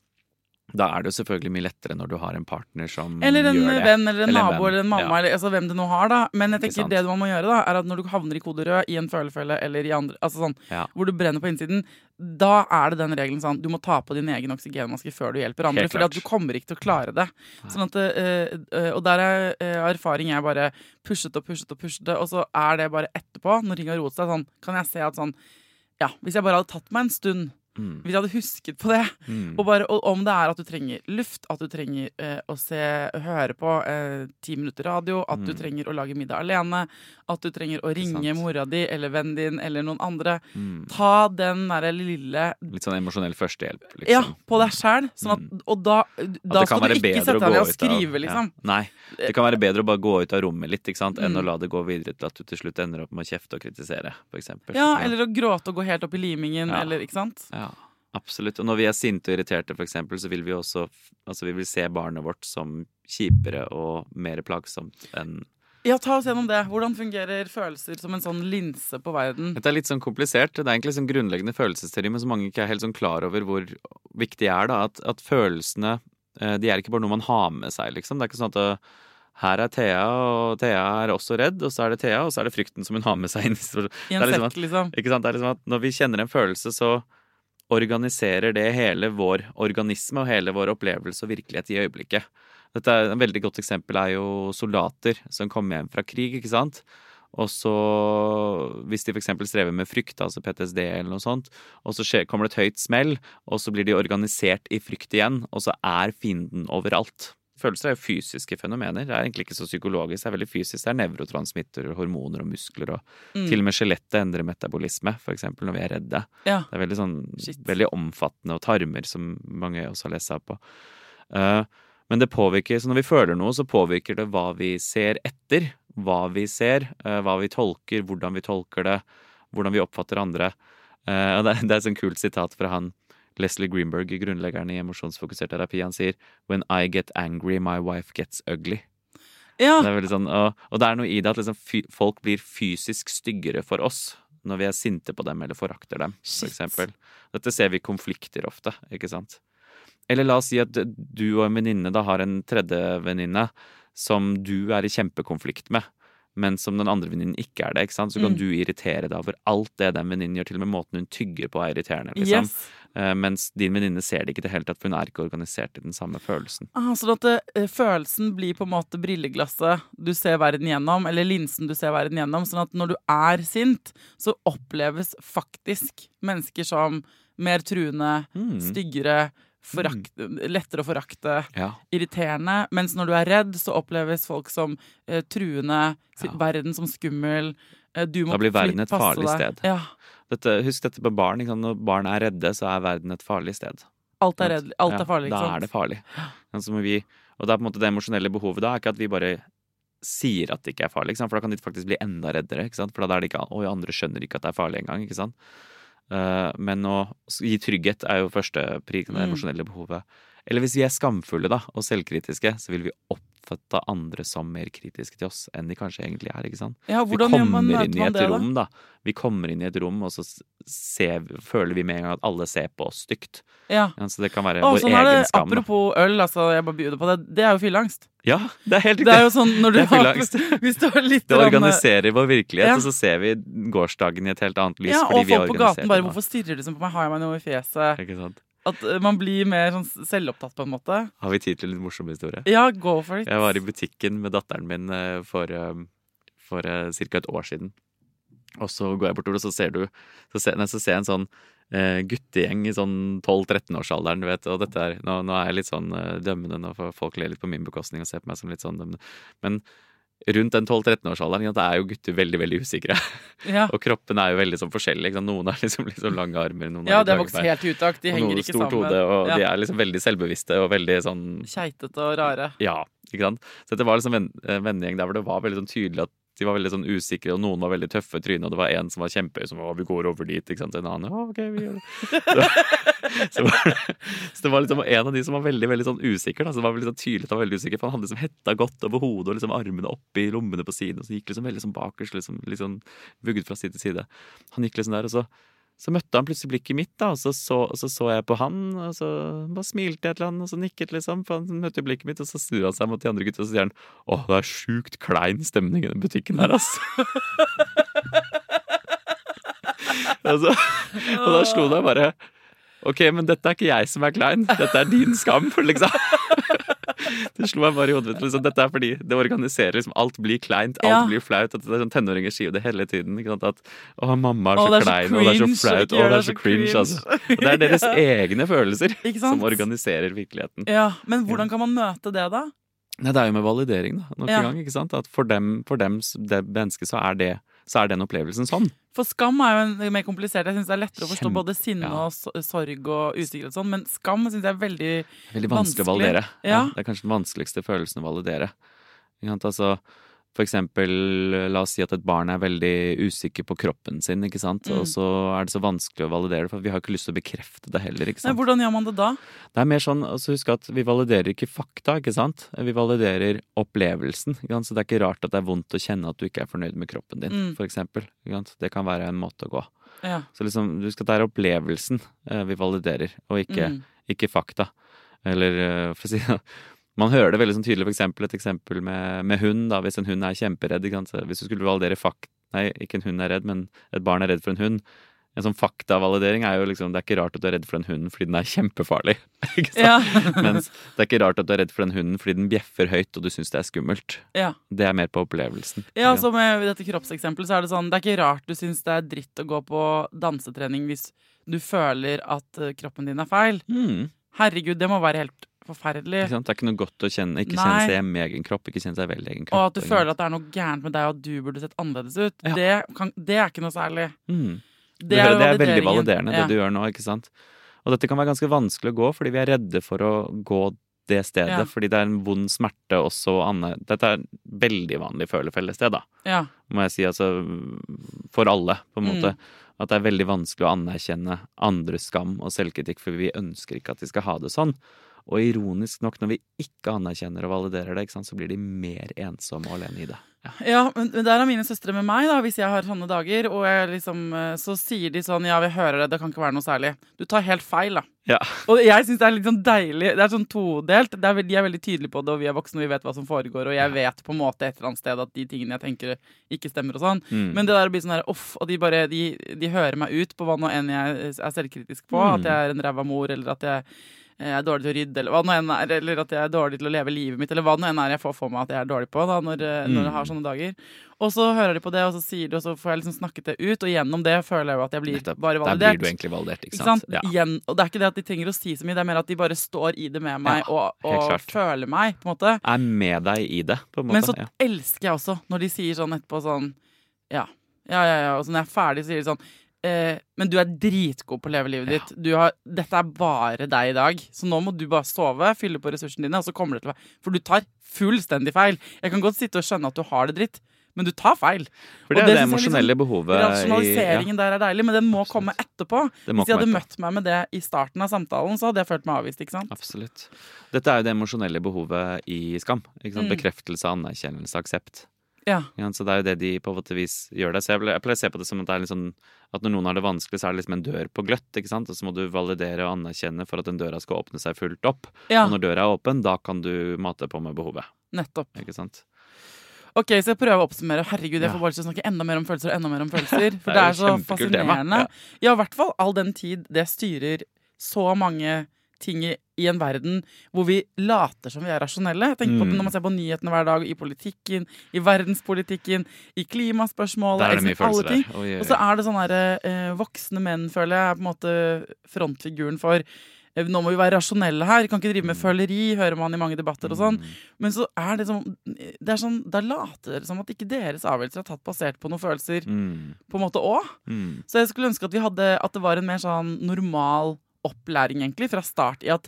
Da det jo selvfølgelig mye lettere når du har en partner som eller en gjør det. Venn, eller en nabo, eller en mamma, ja. eller altså, hvem det nå har da. Men jeg tenker det man må gjøre da, at når du havner i koderød, i en følefelle, eller i andre, altså sånn, hvor du brenner på innsiden, da det den regelen sånn, du må ta på din egen oksygenmaske før du hjelper andre, for du kommer ikke til å klare det. Sånn at, og der erfaring jeg bare pushet, og så det bare etterpå, når ting har roet seg, sånn, kan jeg se at sånn, ja, hvis jeg bare hadde tatt meg en stund, hvis jeg hadde husket på det, og om det at du trenger luft, at du trenger å høre på 10 minutter radio, at du trenger å lage middag alene, at du trenger å ringe mora di, eller vennen din, eller noen andre. Ta den der lille litt sånn emosjonell førstehjelp, liksom. Ja, på deg selv. Sånn at, og da skal du ikke sette deg ned og skrive, liksom. Ja. Nei, det kan være bedre å bare gå ut av rommet litt, ikke sant, enn å la det gå videre til at du til slutt ender opp med å kjefte og kritisere, for eksempel. Ja, eller å gråte og gå helt opp i limingen, eller, ikke sant? Ja, absolutt. Og når vi sinte og irriterte, for eksempel, så vil vi også, altså vi vil se barnet vårt som kjipere og mer plagsomt enn. Ja, ta oss gjennom det. Hvordan fungerer følelser som en sånn linse på verden? Dette litt sånn komplisert. Det egentlig sånn grunnleggende følelsesteori, men så mange ikke helt sånn klar over hvor viktig det da, at følelsene, de ikke bare noe man har med seg, liksom. Det ikke sånn at her Thea, og Thea også redd, og så det Thea, og så det frykten som hun har med seg inn. I en sekk, liksom. Ikke sant? Det liksom at når vi kjenner en følelse, så organiserer det hele vår organisme og hele vår opplevelse og virkelighet i øyeblikket. Dette en veldig godt eksempel jo soldater som kommer hjem fra krig, ikke sant? Og så, hvis de for eksempel strever med frykt, altså PTSD eller noe sånt, og så kommer det et høyt smell, og så blir de organisert i frykt igjen, og så fienden overalt. Følelser jo fysiske fenomener, det egentlig ikke så psykologisk, det veldig fysisk, det neurotransmitter, hormoner og muskler, og til og med skjelettet endrer metabolisme, for eksempel når vi redde. Ja. Det veldig sånn, veldig omfattende, og tarmer som mange også har lest seg på. Men det påvirker, så når vi føler noe, så påvirker det hva vi ser etter, hva vi ser, hva vi tolker, hvordan vi tolker det, hvordan vi oppfatter andre. Og det et sånn kult sitat fra han, Leslie Greenberg, grunnleggeren i emosjonsfokusert terapi, han sier «When I get angry, my wife gets ugly». Ja. Det veldig sånn, og det noe i det at liksom, folk blir fysisk styggere for oss når vi sinte på dem eller forakter dem, for eksempel. Dette ser vi i konflikter ofte, ikke sant? Eller la oss si at du og en venninne da har en tredje venninne som du i kjempekonflikt med, men som den andre venninnen ikke det, ikke sant? Så kan du irritere deg over alt det den venninnen gjør, til og med måten hun tygger på irriterende, liksom. Yes. Mens din venninne ser det ikke det hele tatt, for hun ikke organisert i den samme følelsen. Så at følelsen blir på en måte brilleglasset du ser verden gjennom, eller linsen du ser verden gjennom, sånn at når du sint, så oppleves faktisk mennesker som mer truende, styggere, lettere å forakte, irriterende, mens når du redd, så oppleves folk som truende, verden som skummel, du må da blir verden et farlig sted. Ja. Husk dette på barn, når barn redde, så verden et farlig sted. Alt redd, alt farlig, ikke sant? Da det farlig. Og det på en måte det emosjonelle behovet da, ikke at vi bare sier at det ikke farlig, ikke sant? For da kan de faktisk bli enda reddere, ikke sant? For da det ikke, andre skjønner ikke at det farlig engang, ikke sant? Men å gi trygghet jo første prik, det emosjonelle behovet. Eller hvis vi skamfulle da, og selvkritiske, så vil vi oppfatte andre som mer kritiske til oss enn de kanskje egentlig ikke sant? Ja, vi kommer inn i et rom da. Vi kommer inn i et rom, og så føler vi med en gang at alle ser på oss stygt. Ja. Så det kan være vår egen skam. Apropos øl, altså, jeg bare bjuder på det, det jo fyllangst. Ja, det helt riktig. Det jo sånn når du hvis du har litt det organiserer vår virkelighet, og så ser vi gårsdagen i et helt annet lys. Ja, og folk på gaten bare, hvorfor stirrer du sånn på meg, har jeg meg noe i fjeset? Ikke sant? At man blir mer sånn selvopptatt på en måte. Har vi tid til en litt morsom historie? Ja, go for it. Jeg var i butikken med datteren min for cirka et år siden. Og så går jeg bortover, og så ser jeg en sånn guttegjeng i sånn 12-13-årsalderen, du vet. Og dette nå jeg litt sånn dømmende, nå får folk le litt på min bekostning og se på meg som litt sånn dømmende. Men rundt den 12-13-årsalderen, det jo gutter veldig, veldig usikre. Ja. Og kroppen jo veldig sånn forskjellig. Ikke sant? Noen har liksom lange armer, noen har det vokst helt i utakt, de henger ikke sammen. Og noen stort hode, og de liksom veldig selvbevisste og veldig sånn keitete og rare. Ja, ikke sant? Så dette var liksom en vennegjeng der hvor det var veldig sånn tydelig at de var veldig sånn usikre, og noen var veldig tøffe i trynet, og det var en som var kjempehøy, som var, vi går over dit, ikke sant, en annen, ok, vi gjør det. Så det var liksom en av de som var veldig, veldig sånn usikker, da, så det var veldig sånn tydelig at han var veldig usikker, for han hadde liksom hetta godt over hodet, og liksom armene oppe i lommene på siden, og så gikk liksom veldig sånn bakers, liksom vugget fra side til side. Han gikk liksom der, og så møtte han plutselig blikket mitt, da, og så jeg på han, og så bare smilte jeg til han, og så nikket liksom, for han møtte blikket mitt, og så snur han seg mot de andre gutter, og så sier han, det er sjukt klein stemning i den butikken her, ass. Og da slo det bare, ok, men dette er ikke jeg som er klein, dette er din skam, liksom. Det slo meg bare i hodet, liksom. Dette er fordi det organiserer liksom, alt blir kleint, alt blir flaut, at det er sånn tenåringer sier det hele tiden, ikke sant, at mamma er så klein, og det er så flaut, og det er så cringe, altså. Og det er deres egne følelser som organiserer virkeligheten. Ja, men hvordan kan man møte det da? Nei, det er jo med validering da, nok en gang, ikke sant, at for dem det mennesket så er den opplevelsen sånn. For skam er jo mer komplisert. Jeg synes det er lettere å forstå både sinne og sorg og usikkerhet og sånn, men skam synes jeg er veldig vanskelig å validere. Ja. Det er kanskje den vanskeligste følelsen å validere. Altså, for eksempel, la oss si at et barn er veldig usikker på kroppen sin, ikke sant? Og så er det så vanskelig å validere det, for vi har ikke lyst til å bekrefte det heller, ikke sant? Nei, hvordan gjør man det da? Det er mer sånn, altså husk at vi validerer ikke fakta, ikke sant? Vi validerer opplevelsen, ikke sant? Så det er ikke rart at det er vondt å kjenne at du ikke er fornøyd med kroppen din, for eksempel, ikke sant? Det kan være en måte å gå. Ja. Så liksom, husk at det er opplevelsen vi validerer, og ikke fakta. Eller, for å si det, man hører det veldig sånn tydelig, for eksempel et eksempel med hund, da, hvis en hund er kjemperedd, hvis du skulle validere ikke en hund er redd, men et barn er redd for en hund, en sånn faktavalidering er jo liksom, det er ikke rart at du er redd for den hunden fordi den er kjempefarlig, ikke sant? Ja. Mens det er ikke rart at du er redd for den hunden fordi den bjeffer høyt og du synes det er skummelt. Ja. Det er mer på opplevelsen. Ja, så med dette kroppseksempelet så er det sånn, det er ikke rart du synes det er dritt å gå på dansetrening hvis du føler at kroppen din er feil. Herregud, det må være helt forferdelig. Det er ikke noe godt å kjenne, ikke kjenne seg hjemme i egen kropp, ikke kjenne seg vel i egen kropp. Og at du føler at det er noe gærent med deg, og at du burde sett annerledes ut. Ja. Det er ikke noe særlig. Det er veldig validerende, det du gjør nå, ikke sant? Og dette kan være ganske vanskelig å gå, fordi vi er redde for å gå det stedet, fordi det er en vond smerte også, dette er veldig vanlig følefellested, da. Ja. Må jeg si, altså, for alle, på en måte. At det er veldig vanskelig å anerkjenne andres skam og selvkritikk, for vi ønsker ikke at de skal ha det sånn. Og ironisk nok, når vi ikke anerkjenner og validerer det, ikke sant, så blir de mer ensomme og alene i det. Ja, men der er mine søstre med meg da, hvis jeg har sånne dager, og jeg liksom, så sier de sånn, ja, vi hører det, det kan ikke være noe særlig. Du tar helt feil, da. Ja. Og jeg synes det er litt sånn deilig, det er sånn todelt, de er veldig tydelige på det, og vi er voksne, og vi vet hva som foregår, og jeg vet på en måte et eller annet sted at de tingene jeg tenker ikke stemmer og sånn. Men det der blir sånn her, og de hører meg ut på hva nå enn jeg er selvkritisk på, at jeg er en ræva mor, eller at jeg er dårlig til å rydde, eller hva det nå enn er, eller at jeg er dårlig til å leve livet mitt, eller hva det nå enn er jeg får for meg at jeg er dårlig på da, når jeg har sånne dager. Og så hører de på det, og så sier de, og så får jeg liksom snakket det ut, og gjennom det føler jeg jo at jeg blir bare validert. Der blir du egentlig validert, ikke sant? Ja. Og det er ikke det at de trenger å si så mye, det er mer at de bare står i det med meg, og føler meg, på en måte. Er med deg i det, på en måte. Men så elsker jeg også, når de sier sånn etterpå sånn, ja, og så når jeg er ferdig, så sier de sånn, men du er dritgod på å leve livet ditt. Dette er bare deg i dag. Så nå må du bare sove, fylle på ressursene dine, og så kommer det til å være. For du tar fullstendig feil. Jeg kan godt sitte og skjønne at du har det dritt, men du tar feil. For det er det emosjonelle behovet. Rasjonaliseringen der er deilig, men den må komme etterpå. Hvis jeg hadde møtt meg med det i starten av samtalen, så hadde jeg følt meg avvist, ikke sant? Absolutt. Dette er jo det emosjonelle behovet i skam. Ikke sant? Bekreftelse, anerkjennelse, aksept. Ja. Så det er jo det de på en måte vis gjør det. Så jeg pleier å se på det som at det er liksom, at når noen har det vanskelig, så er det liksom en dør på gløtt, ikke sant? Og så må du validere og anerkjenne for at den døra skal åpne seg fullt opp. Ja. Og når døra er åpen, da kan du mate på med behovet. Nettopp. Ikke sant? Ok, så jeg prøver å oppsummere. Herregud, jeg får bare ikke snakke enda mer om følelser og enda mer om følelser. For det er så fascinerende. Ja, i hvert fall all den tid det styrer så mange ting i en verden hvor vi later som vi er rasjonelle. Jeg tenker på det når man ser på nyhetene hver dag, i politikken, i verdenspolitikken, i klimaspørsmål, der er det mye følelser der. Og så er det sånne voksne menn, føler jeg, er på en måte frontfiguren for nå må vi være rasjonelle her, kan ikke drive med føleri, hører man i mange debatter og sånn. Men så er det sånn, da later det som at ikke deres avgjørelser er tatt basert på noen følelser på en måte også. Så jeg skulle ønske at det var en mer sånn normal opplæring egentlig fra start i at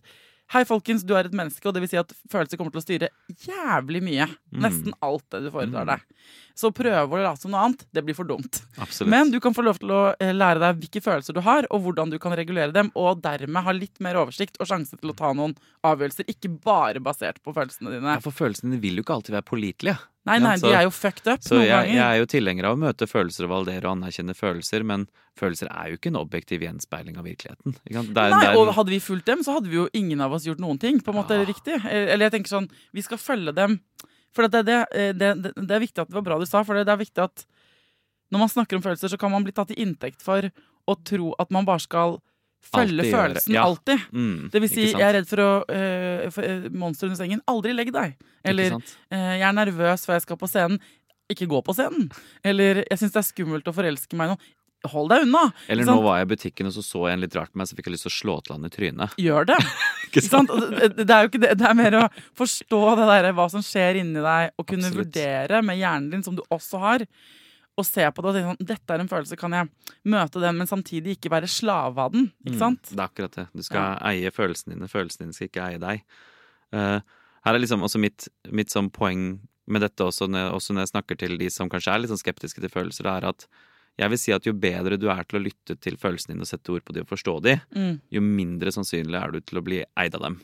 hei folkens, du er et menneske, og det vil si at følelser kommer til å styre jævlig mye. Nesten alt det du foretar deg. Så prøve å late som noe annet, det blir for dumt. Absolutt. Men du kan få lov til å lære deg hvilke følelser du har, og hvordan du kan regulere dem, og dermed ha litt mer oversikt og sjanse til å ta noen avgjørelser, ikke bare basert på følelsene dine. Ja, for følelsene dine vil jo ikke alltid være pålitelige. Nei, de er jo fucked up så noen ganger. Jeg er jo tilhenger av å møte følelser og validere og anerkjenne følelser, men følelser er jo ikke en objektiv gjenspeiling av virkeligheten. Og hadde vi fulgt dem, så hadde vi jo ingen av oss gjort noen ting, på en måte riktig. Eller jeg tenker sånn, vi skal følge dem. For det er viktig at det var bra du sa, for det er viktig at når man snakker om følelser, så kan man bli tatt i inntekt for å tro at man bare skal følge følelsen alltid. Det vil si, jeg er redd for monster under sengen, aldri legg deg. Eller jeg er nervøs før jeg skal på scenen, ikke gå på scenen. Eller jeg synes det er skummelt å forelske meg nå. Hold deg unna. Eller nå var jeg i butikken og så jeg en litt rart på meg, så fikk jeg lyst til å slå til han i trynet. Gjør det. Ikke sant? Det er jo ikke det. Det er mer å forstå det der, hva som skjer inni deg, og kunne vurdere med hjernen din, som du også har, og se på det og tenke sånn, dette er en følelse, kan jeg møte den, men samtidig ikke være slave av den, ikke sant? Det er akkurat det. Du skal eie følelsene dine skal ikke eie deg. Her er liksom også mitt sånn poeng med dette også når jeg snakker til de som kanskje er litt sånn skeptiske til følelser, det er at jeg vil si at jo bedre du er til å lytte til følelsene dine og sette ord på de og forstå de, jo mindre sannsynlig er du til å bli eid av dem.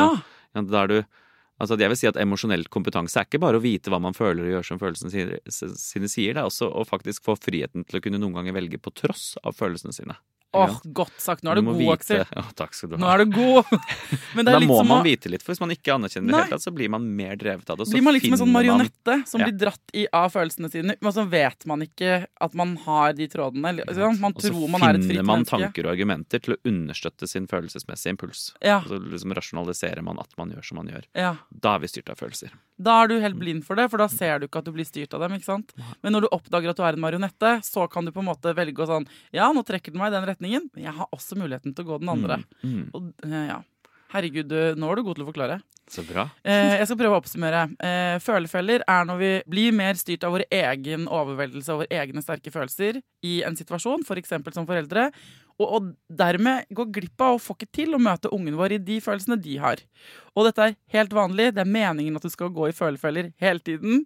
Jeg vil si at emosjonell kompetanse er ikke bare å vite hva man føler og gjør som følelsene sine sier, det er også å faktisk få friheten til å kunne noen ganger velge på tross av følelsene sine. Godt sagt. Nå er du god, Aksel. Takk skal du ha. Nå er du god. Men det er da må man å vite litt, for hvis man ikke anerkjenner det helt tatt, så blir man mer drevet av det. Så blir man litt som en sånn marionette som blir dratt av følelsene sine, men så vet man ikke at man har de trådene. Man tror man er et fritt menneske. Og så finner man tanker og argumenter til å understøtte sin følelsesmessige impuls. Og så liksom rasjonaliserer man at man gjør som man gjør. Da er vi styrt av følelser. Da er du helt blind for det, for da ser du ikke at du blir styrt av dem, ikke sant? Men når du oppdager at du er en marionette, så kan du på en måte velge å sånn, ja, nå trekker den meg i den retningen, men jeg har også muligheten til å gå den andre. Og herregud, nå er du god til å forklare. Så bra. Jeg skal prøve å oppsummere. Følefeller er når vi blir mer styrt av vår egen overveldelse og våre egne sterke følelser i en situasjon, for eksempel som foreldre, og dermed går glipp av og får ikke til å møte ungen vår i de følelsene de har. Og dette er helt vanlig. Det er meningen at du skal gå i følefeller hele tiden.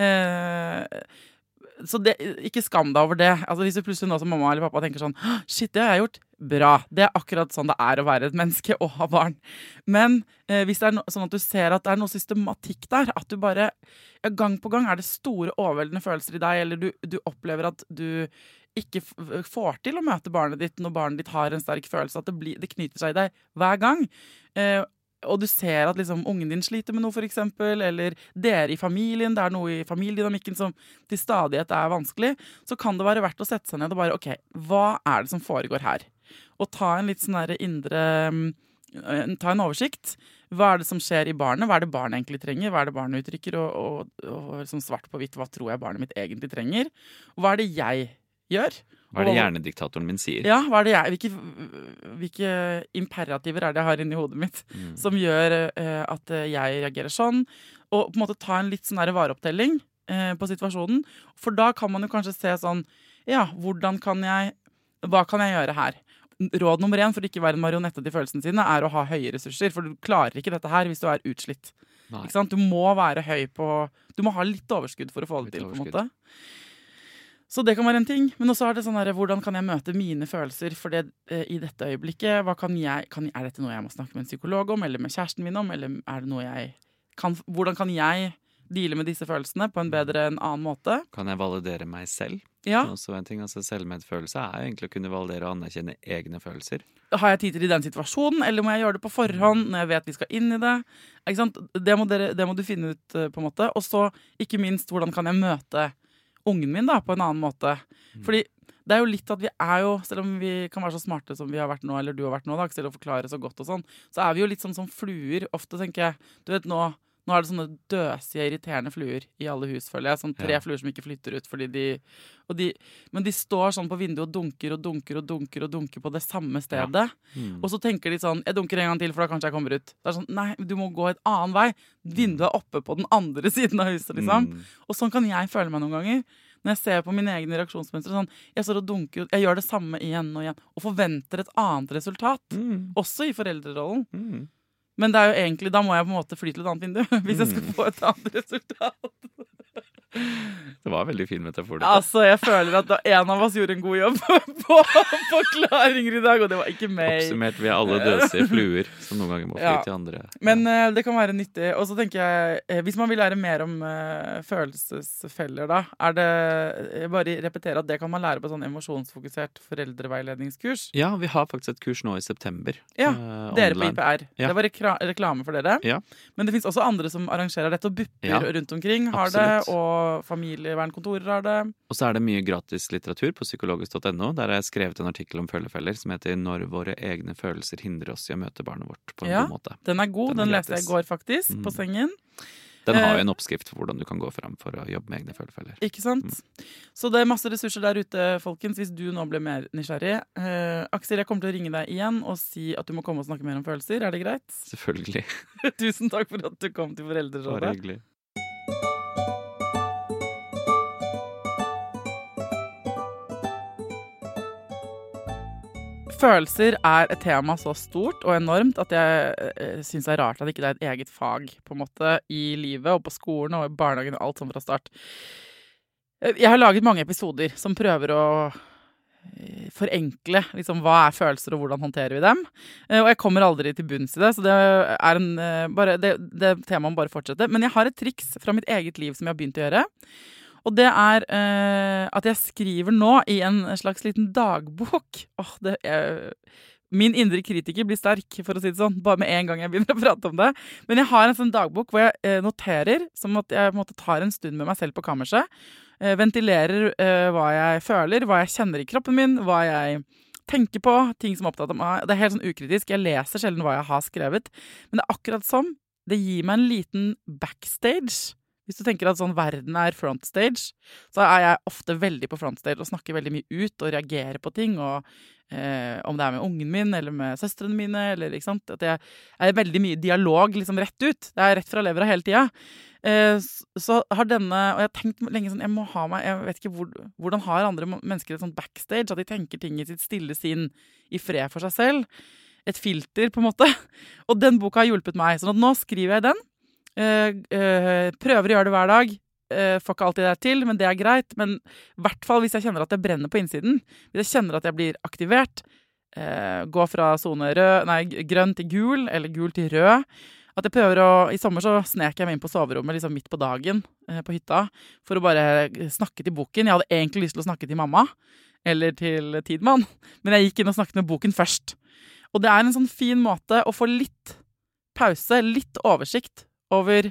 Så ikke skam deg over det. Altså, hvis du plutselig nå som mamma eller pappa tenker sånn, shit, det har jeg gjort. Bra. Det er akkurat sånn det er å være et menneske og ha barn. Men hvis det er sånn at du ser at det er noe systematikk der, at du bare, gang på gang er det store overveldende følelser i deg, eller du opplever at du ikke får til å møte barnet ditt når barnet ditt har en sterk følelse, at det knyter seg i deg hver gang. Og du ser at liksom, ungen din sliter med noe, for eksempel, eller dere i familien, det er noe i familiedynamikken som til stadighet er vanskelig, så kan det være verdt å sette seg ned og bare, ok, hva er det som foregår her? Og ta en litt sånn der ta en oversikt. Hva er det som skjer i barnet? Hva er det barnet egentlig trenger? Hva er det barnet uttrykker? Og liksom svart på hvitt, hva tror jeg barnet mitt egentlig trenger? Og hva er det jeg gjør? Hva er det hjernediktatoren min sier? Ja, hva er det hvilke imperativer er det jeg har inni hodet mitt som gjør at jeg reagerer sånn? Og på en måte ta en litt sånn der vareopptelling på situasjonen. For da kan man jo kanskje se sånn, ja, hva kan jeg gjøre her? Råd nummer 1 for å ikke være en marionette til følelsene sine er å ha høye ressurser, for du klarer ikke dette her hvis du er utslitt. Ikke sant? Du må være høy på, du må ha litt overskudd for å få det til, på en måte. Så det kan være en ting, men også er det sånn her, hvordan kan jeg møte mine følelser for det i dette øyeblikket? Er dette noe jeg må snakke med en psykolog om, eller med kjæresten min om, eller er det noe hvordan kan jeg deale med disse følelsene på en annen måte? Kan jeg validere meg selv? Ja. Også en ting, selvmedfølelse er jo egentlig å kunne validere og anerkjenne egne følelser. Har jeg tid til i den situasjonen, eller må jeg gjøre det på forhånd når jeg vet vi skal inn i det? Ikke sant? Det må du finne ut på en måte. Og så, ikke minst, hvordan kan jeg møte ungen min da, på en annen måte? Fordi det er jo litt at vi er jo, selv om vi kan være så smarte som vi har vært nå, eller du har vært nå, da, selv å forklare så godt og sånn, så er vi jo litt sånn som fluer. Ofte tenker jeg, du vet nå er det sånne døsige, irriterende fluer i alle hus, føler jeg. Sånn 3 fluer som ikke flytter ut, men de står sånn på vinduet og dunker på det samme stedet. Og så tenker de sånn, jeg dunker en gang til, for da kanskje jeg kommer ut. Det er sånn, nei, du må gå et annen vei. Vinduet er oppe på den andre siden av huset, liksom. Og sånn kan jeg føle meg noen ganger. Når jeg ser på mine egne reaksjonsmønstre, sånn, jeg står og dunker, jeg gjør det samme igjen og igjen, og forventer et annet resultat. Også i foreldrerollen. Men det jo egentlig, da må jeg på en måte fly til et annet vindu, hvis jeg skal få et annet resultat. Det var veldig fin metafor. Altså, jeg føler at en av oss gjorde en god jobb på forklaringer i dag, og det var ikke meg. Oppsummert vi alle døse fluer som noen ganger må fly til andre. Men det kan være nyttig. Og så tenker jeg, hvis man vil lære mer om følelsesfeller da, det, jeg bare repeterer at det kan man lære på sånn emosjonsfokusert foreldreveiledningskurs. Ja, vi har faktisk et kurs nå i september. Ja, dere på IPR. Ja. Det var reklame for dere. Ja. Men det finnes også andre som arrangerer dette, og bupper rundt omkring har absolutt. det, og familievernkontorer har det. Og så det mye gratis litteratur på psykologisk.no. Der har jeg skrevet en artikkel om følgefeller som heter «Når våre egne følelser hindrer oss i å møte barnet vårt på en god måte». Den god, den leste jeg i går faktisk, på sengen. Den har jo en oppskrift for hvordan du kan gå frem for å jobbe med egne følgefeller. Ikke sant? Så det masse ressurser der ute, folkens, hvis du nå ble mer nysgjerrig. Aksel, jeg kommer til å ringe deg igjen og si at du må komme og snakke mer om følelser. Det greit? Selvfølgelig. Tusen takk for at du kom til Foreldrerådet. Bare hyggelig. Følelser et tema så stort og enormt at jeg synes det rart at det ikke er et eget fag på en måte i livet og på skolen og i barnehagen og alt sånt fra start. Jeg har laget mange episoder som prøver å forenkle liksom, hva følelser og hvordan håndterer vi dem. Og jeg kommer aldri til bunns i det, så det temaet må bare fortsette. Men jeg har et triks fra mitt eget liv som jeg har begynt å gjøre. Og det at jeg skriver nå i en slags liten dagbok. Min indre kritiker blir sterk, for å si det sånn, bare med en gang jeg begynner å prate om det. Men jeg har en sånn dagbok hvor jeg noterer, som at jeg på en måte tar en stund med meg selv på kammerset, ventilerer hva jeg føler, hva jeg kjenner i kroppen min, hva jeg tenker på, ting som er opptatt av meg. Det helt sånn ukritisk. Jeg leser sjelden hva jeg har skrevet. Men det akkurat som det gir meg en liten backstage. Hvis du tenker at sånn verden frontstage, så jeg ofte veldig på frontstage og snakker veldig mye ut og reagerer på ting, og om det med ungen min eller med søstrene mine, eller ikke sant, at jeg veldig mye dialog liksom rett ut. Det rett fra levera hele tida. Så har denne, og jeg har tenkt lenge sånn, jeg vet ikke hvordan har andre mennesker et sånt backstage, at de tenker ting i sitt stille sinn, i fred for seg selv, et filter på en måte. Og den boka har hjulpet meg, sånn at nå skriver jeg den, prøver å gjøre det hver dag, får ikke alltid det til, men det greit, men i hvert fall hvis jeg kjenner at jeg brenner på innsiden, hvis jeg kjenner at jeg blir aktivert, gå fra grønn til gul, eller gul til rød, at jeg prøver i sommer så sneker jeg meg inn på soverommet liksom midt på dagen på hytta, for å bare snakke til boken. Jeg hadde egentlig lyst til å snakke til mamma, eller til Tidmann, men jeg gikk inn og snakket med boken først. Og det en sånn fin måte å få litt pause, litt oversikt over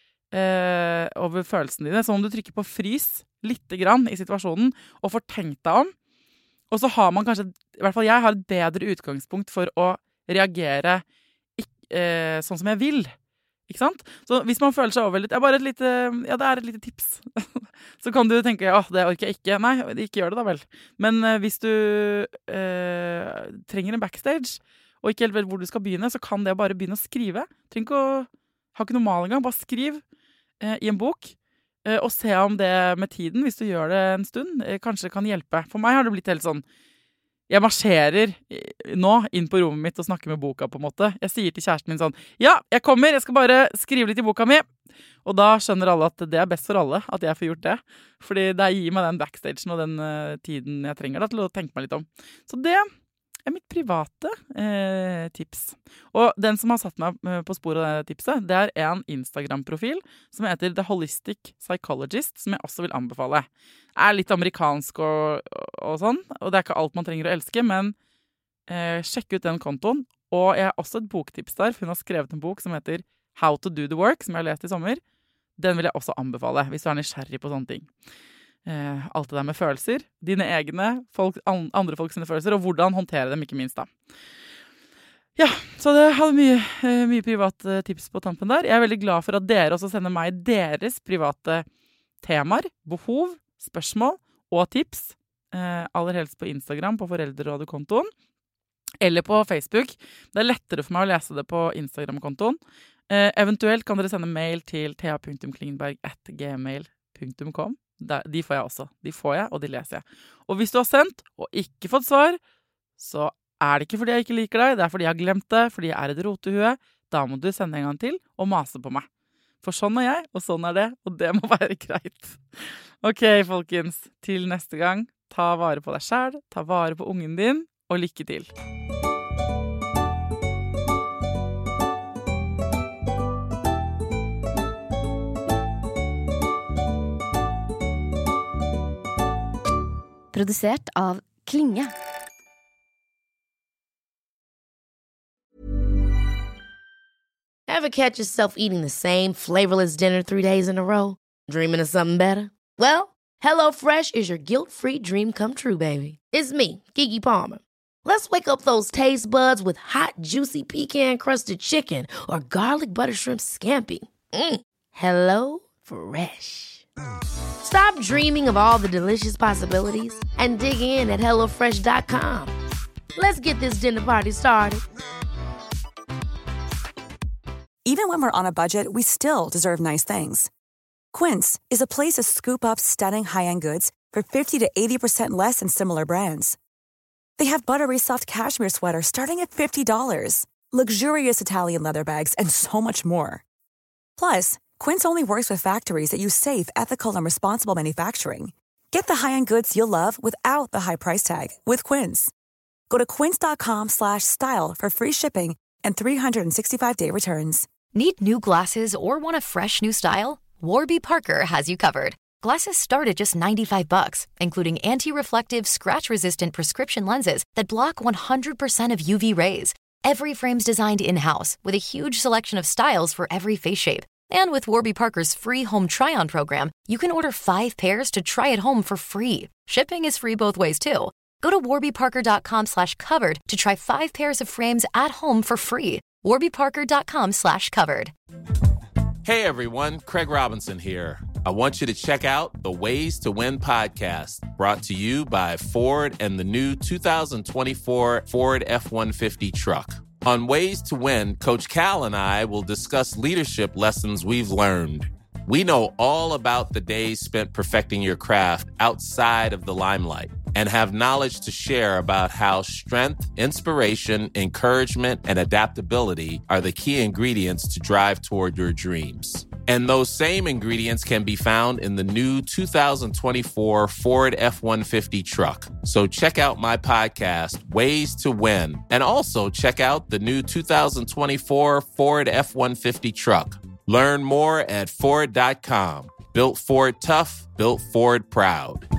følelsene dine, som om du trykker på frys litt grann i situasjonen, og får tenkt deg om. Og så har man kanskje, i hvert fall jeg har et bedre utgangspunkt for å reagere sånn som jeg vil. Ikke sant? Så hvis man føler seg overveldet, det et lite tips. Så kan du tenke, det orker jeg ikke. Nei, ikke gjør det da vel. Men hvis du trenger en backstage, og ikke helt vet hvor du skal begynne, så kan det bare begynne å skrive. Trenger ikke har ikke noe mal engang, bare skriv i en bok, og se om det med tiden, hvis du gjør det en stund, kanskje kan hjelpe. For meg har det blitt helt sånn, jeg marsjerer nå inn på rommet mitt og snakker med boka på en måte. Jeg sier til kjæresten min sånn, ja, jeg kommer, jeg skal bare skrive litt i boka mi. Og da skjønner alle at det best for alle at jeg får gjort det. Fordi det gir meg den backstagen og den tiden jeg trenger da, til å tenke meg litt om. Så det mitt private tips. Og den som har satt meg på sporet av det tipset, det en Instagram-profil som heter The Holistic Psychologist, som jeg også vil anbefale. Det litt amerikansk og sånn, og det ikke alt man trenger å elske, men sjekk ut den kontoen. Og jeg har også et boktips der, for hun har skrevet en bok som heter How to do the work, som jeg har lest i sommer. Den vil jeg også anbefale, hvis du nysgjerrig på sånne ting. Alt det der med følelser, dine egne, andre folk sine følelser, og hvordan håndtere dem, ikke minst da. Ja, så det hadde mye private tips på tampen der. Jeg veldig glad for at dere også sender meg deres private temaer, behov, spørsmål og tips, aller helst på Instagram, på Foreldrerådet-kontoen, eller på Facebook. Det lettere for meg å lese det på Instagram-kontoen. Eventuelt kan dere sende mail til thea.klingberg@gmail.com. De får jeg også. De får jeg, og de leser jeg. Og hvis du har sendt, og ikke fått svar, så det ikke fordi jeg ikke liker deg, det fordi jeg har glemt det, fordi jeg et rotehue. da må du sende en gang til og mase på meg. For sånn er jeg, og sånn er det, og det må være greit. Ok, folkens, til neste gang, ta vare på deg selv, ta vare på ungen din, og lykke til. Produsert av Klinge. Ever catch yourself eating the same flavorless dinner 3 days in a row? Dreaming of something better? Well, HelloFresh is your guilt-free dream come true, baby. It's me, Keke Palmer. Let's wake up those taste buds with hot, juicy pecan-crusted chicken or garlic butter shrimp scampi. Hello Fresh. Stop dreaming of all the delicious possibilities and dig in at HelloFresh.com. Let's get this dinner party started. Even when we're on a budget, we still deserve nice things. Quince is a place to scoop up stunning high-end goods for 50 to 80% less than similar brands. They have buttery soft cashmere sweaters starting at $50, luxurious Italian leather bags, and so much more. Plus, Quince only works with factories that use safe, ethical, and responsible manufacturing. Get the high-end goods you'll love without the high price tag with Quince. Go to quince.com/style for free shipping and 365-day returns. Need new glasses or want a fresh new style? Warby Parker has you covered. Glasses start at just $95, including anti-reflective, scratch-resistant prescription lenses that block 100% of UV rays. Every frame's designed in-house with a huge selection of styles for every face shape. And with Warby Parker's free home try-on program, you can order 5 pairs to try at home for free. Shipping is free both ways, too. Go to warbyparker.com/covered to try 5 pairs of frames at home for free. warbyparker.com/covered. Hey everyone, Craig Robinson here. I want you to check out the Ways to Win podcast, brought to you by Ford and the new 2024 Ford F-150 truck. On Ways to Win, Coach Cal and I will discuss leadership lessons we've learned. We know all about the days spent perfecting your craft outside of the limelight and have knowledge to share about how strength, inspiration, encouragement, and adaptability are the key ingredients to drive toward your dreams. And those same ingredients can be found in the new 2024 Ford F-150 truck. So check out my podcast, Ways to Win, and also check out the new 2024 Ford F-150 truck. Learn more at Ford.com. Built Ford tough, built Ford proud.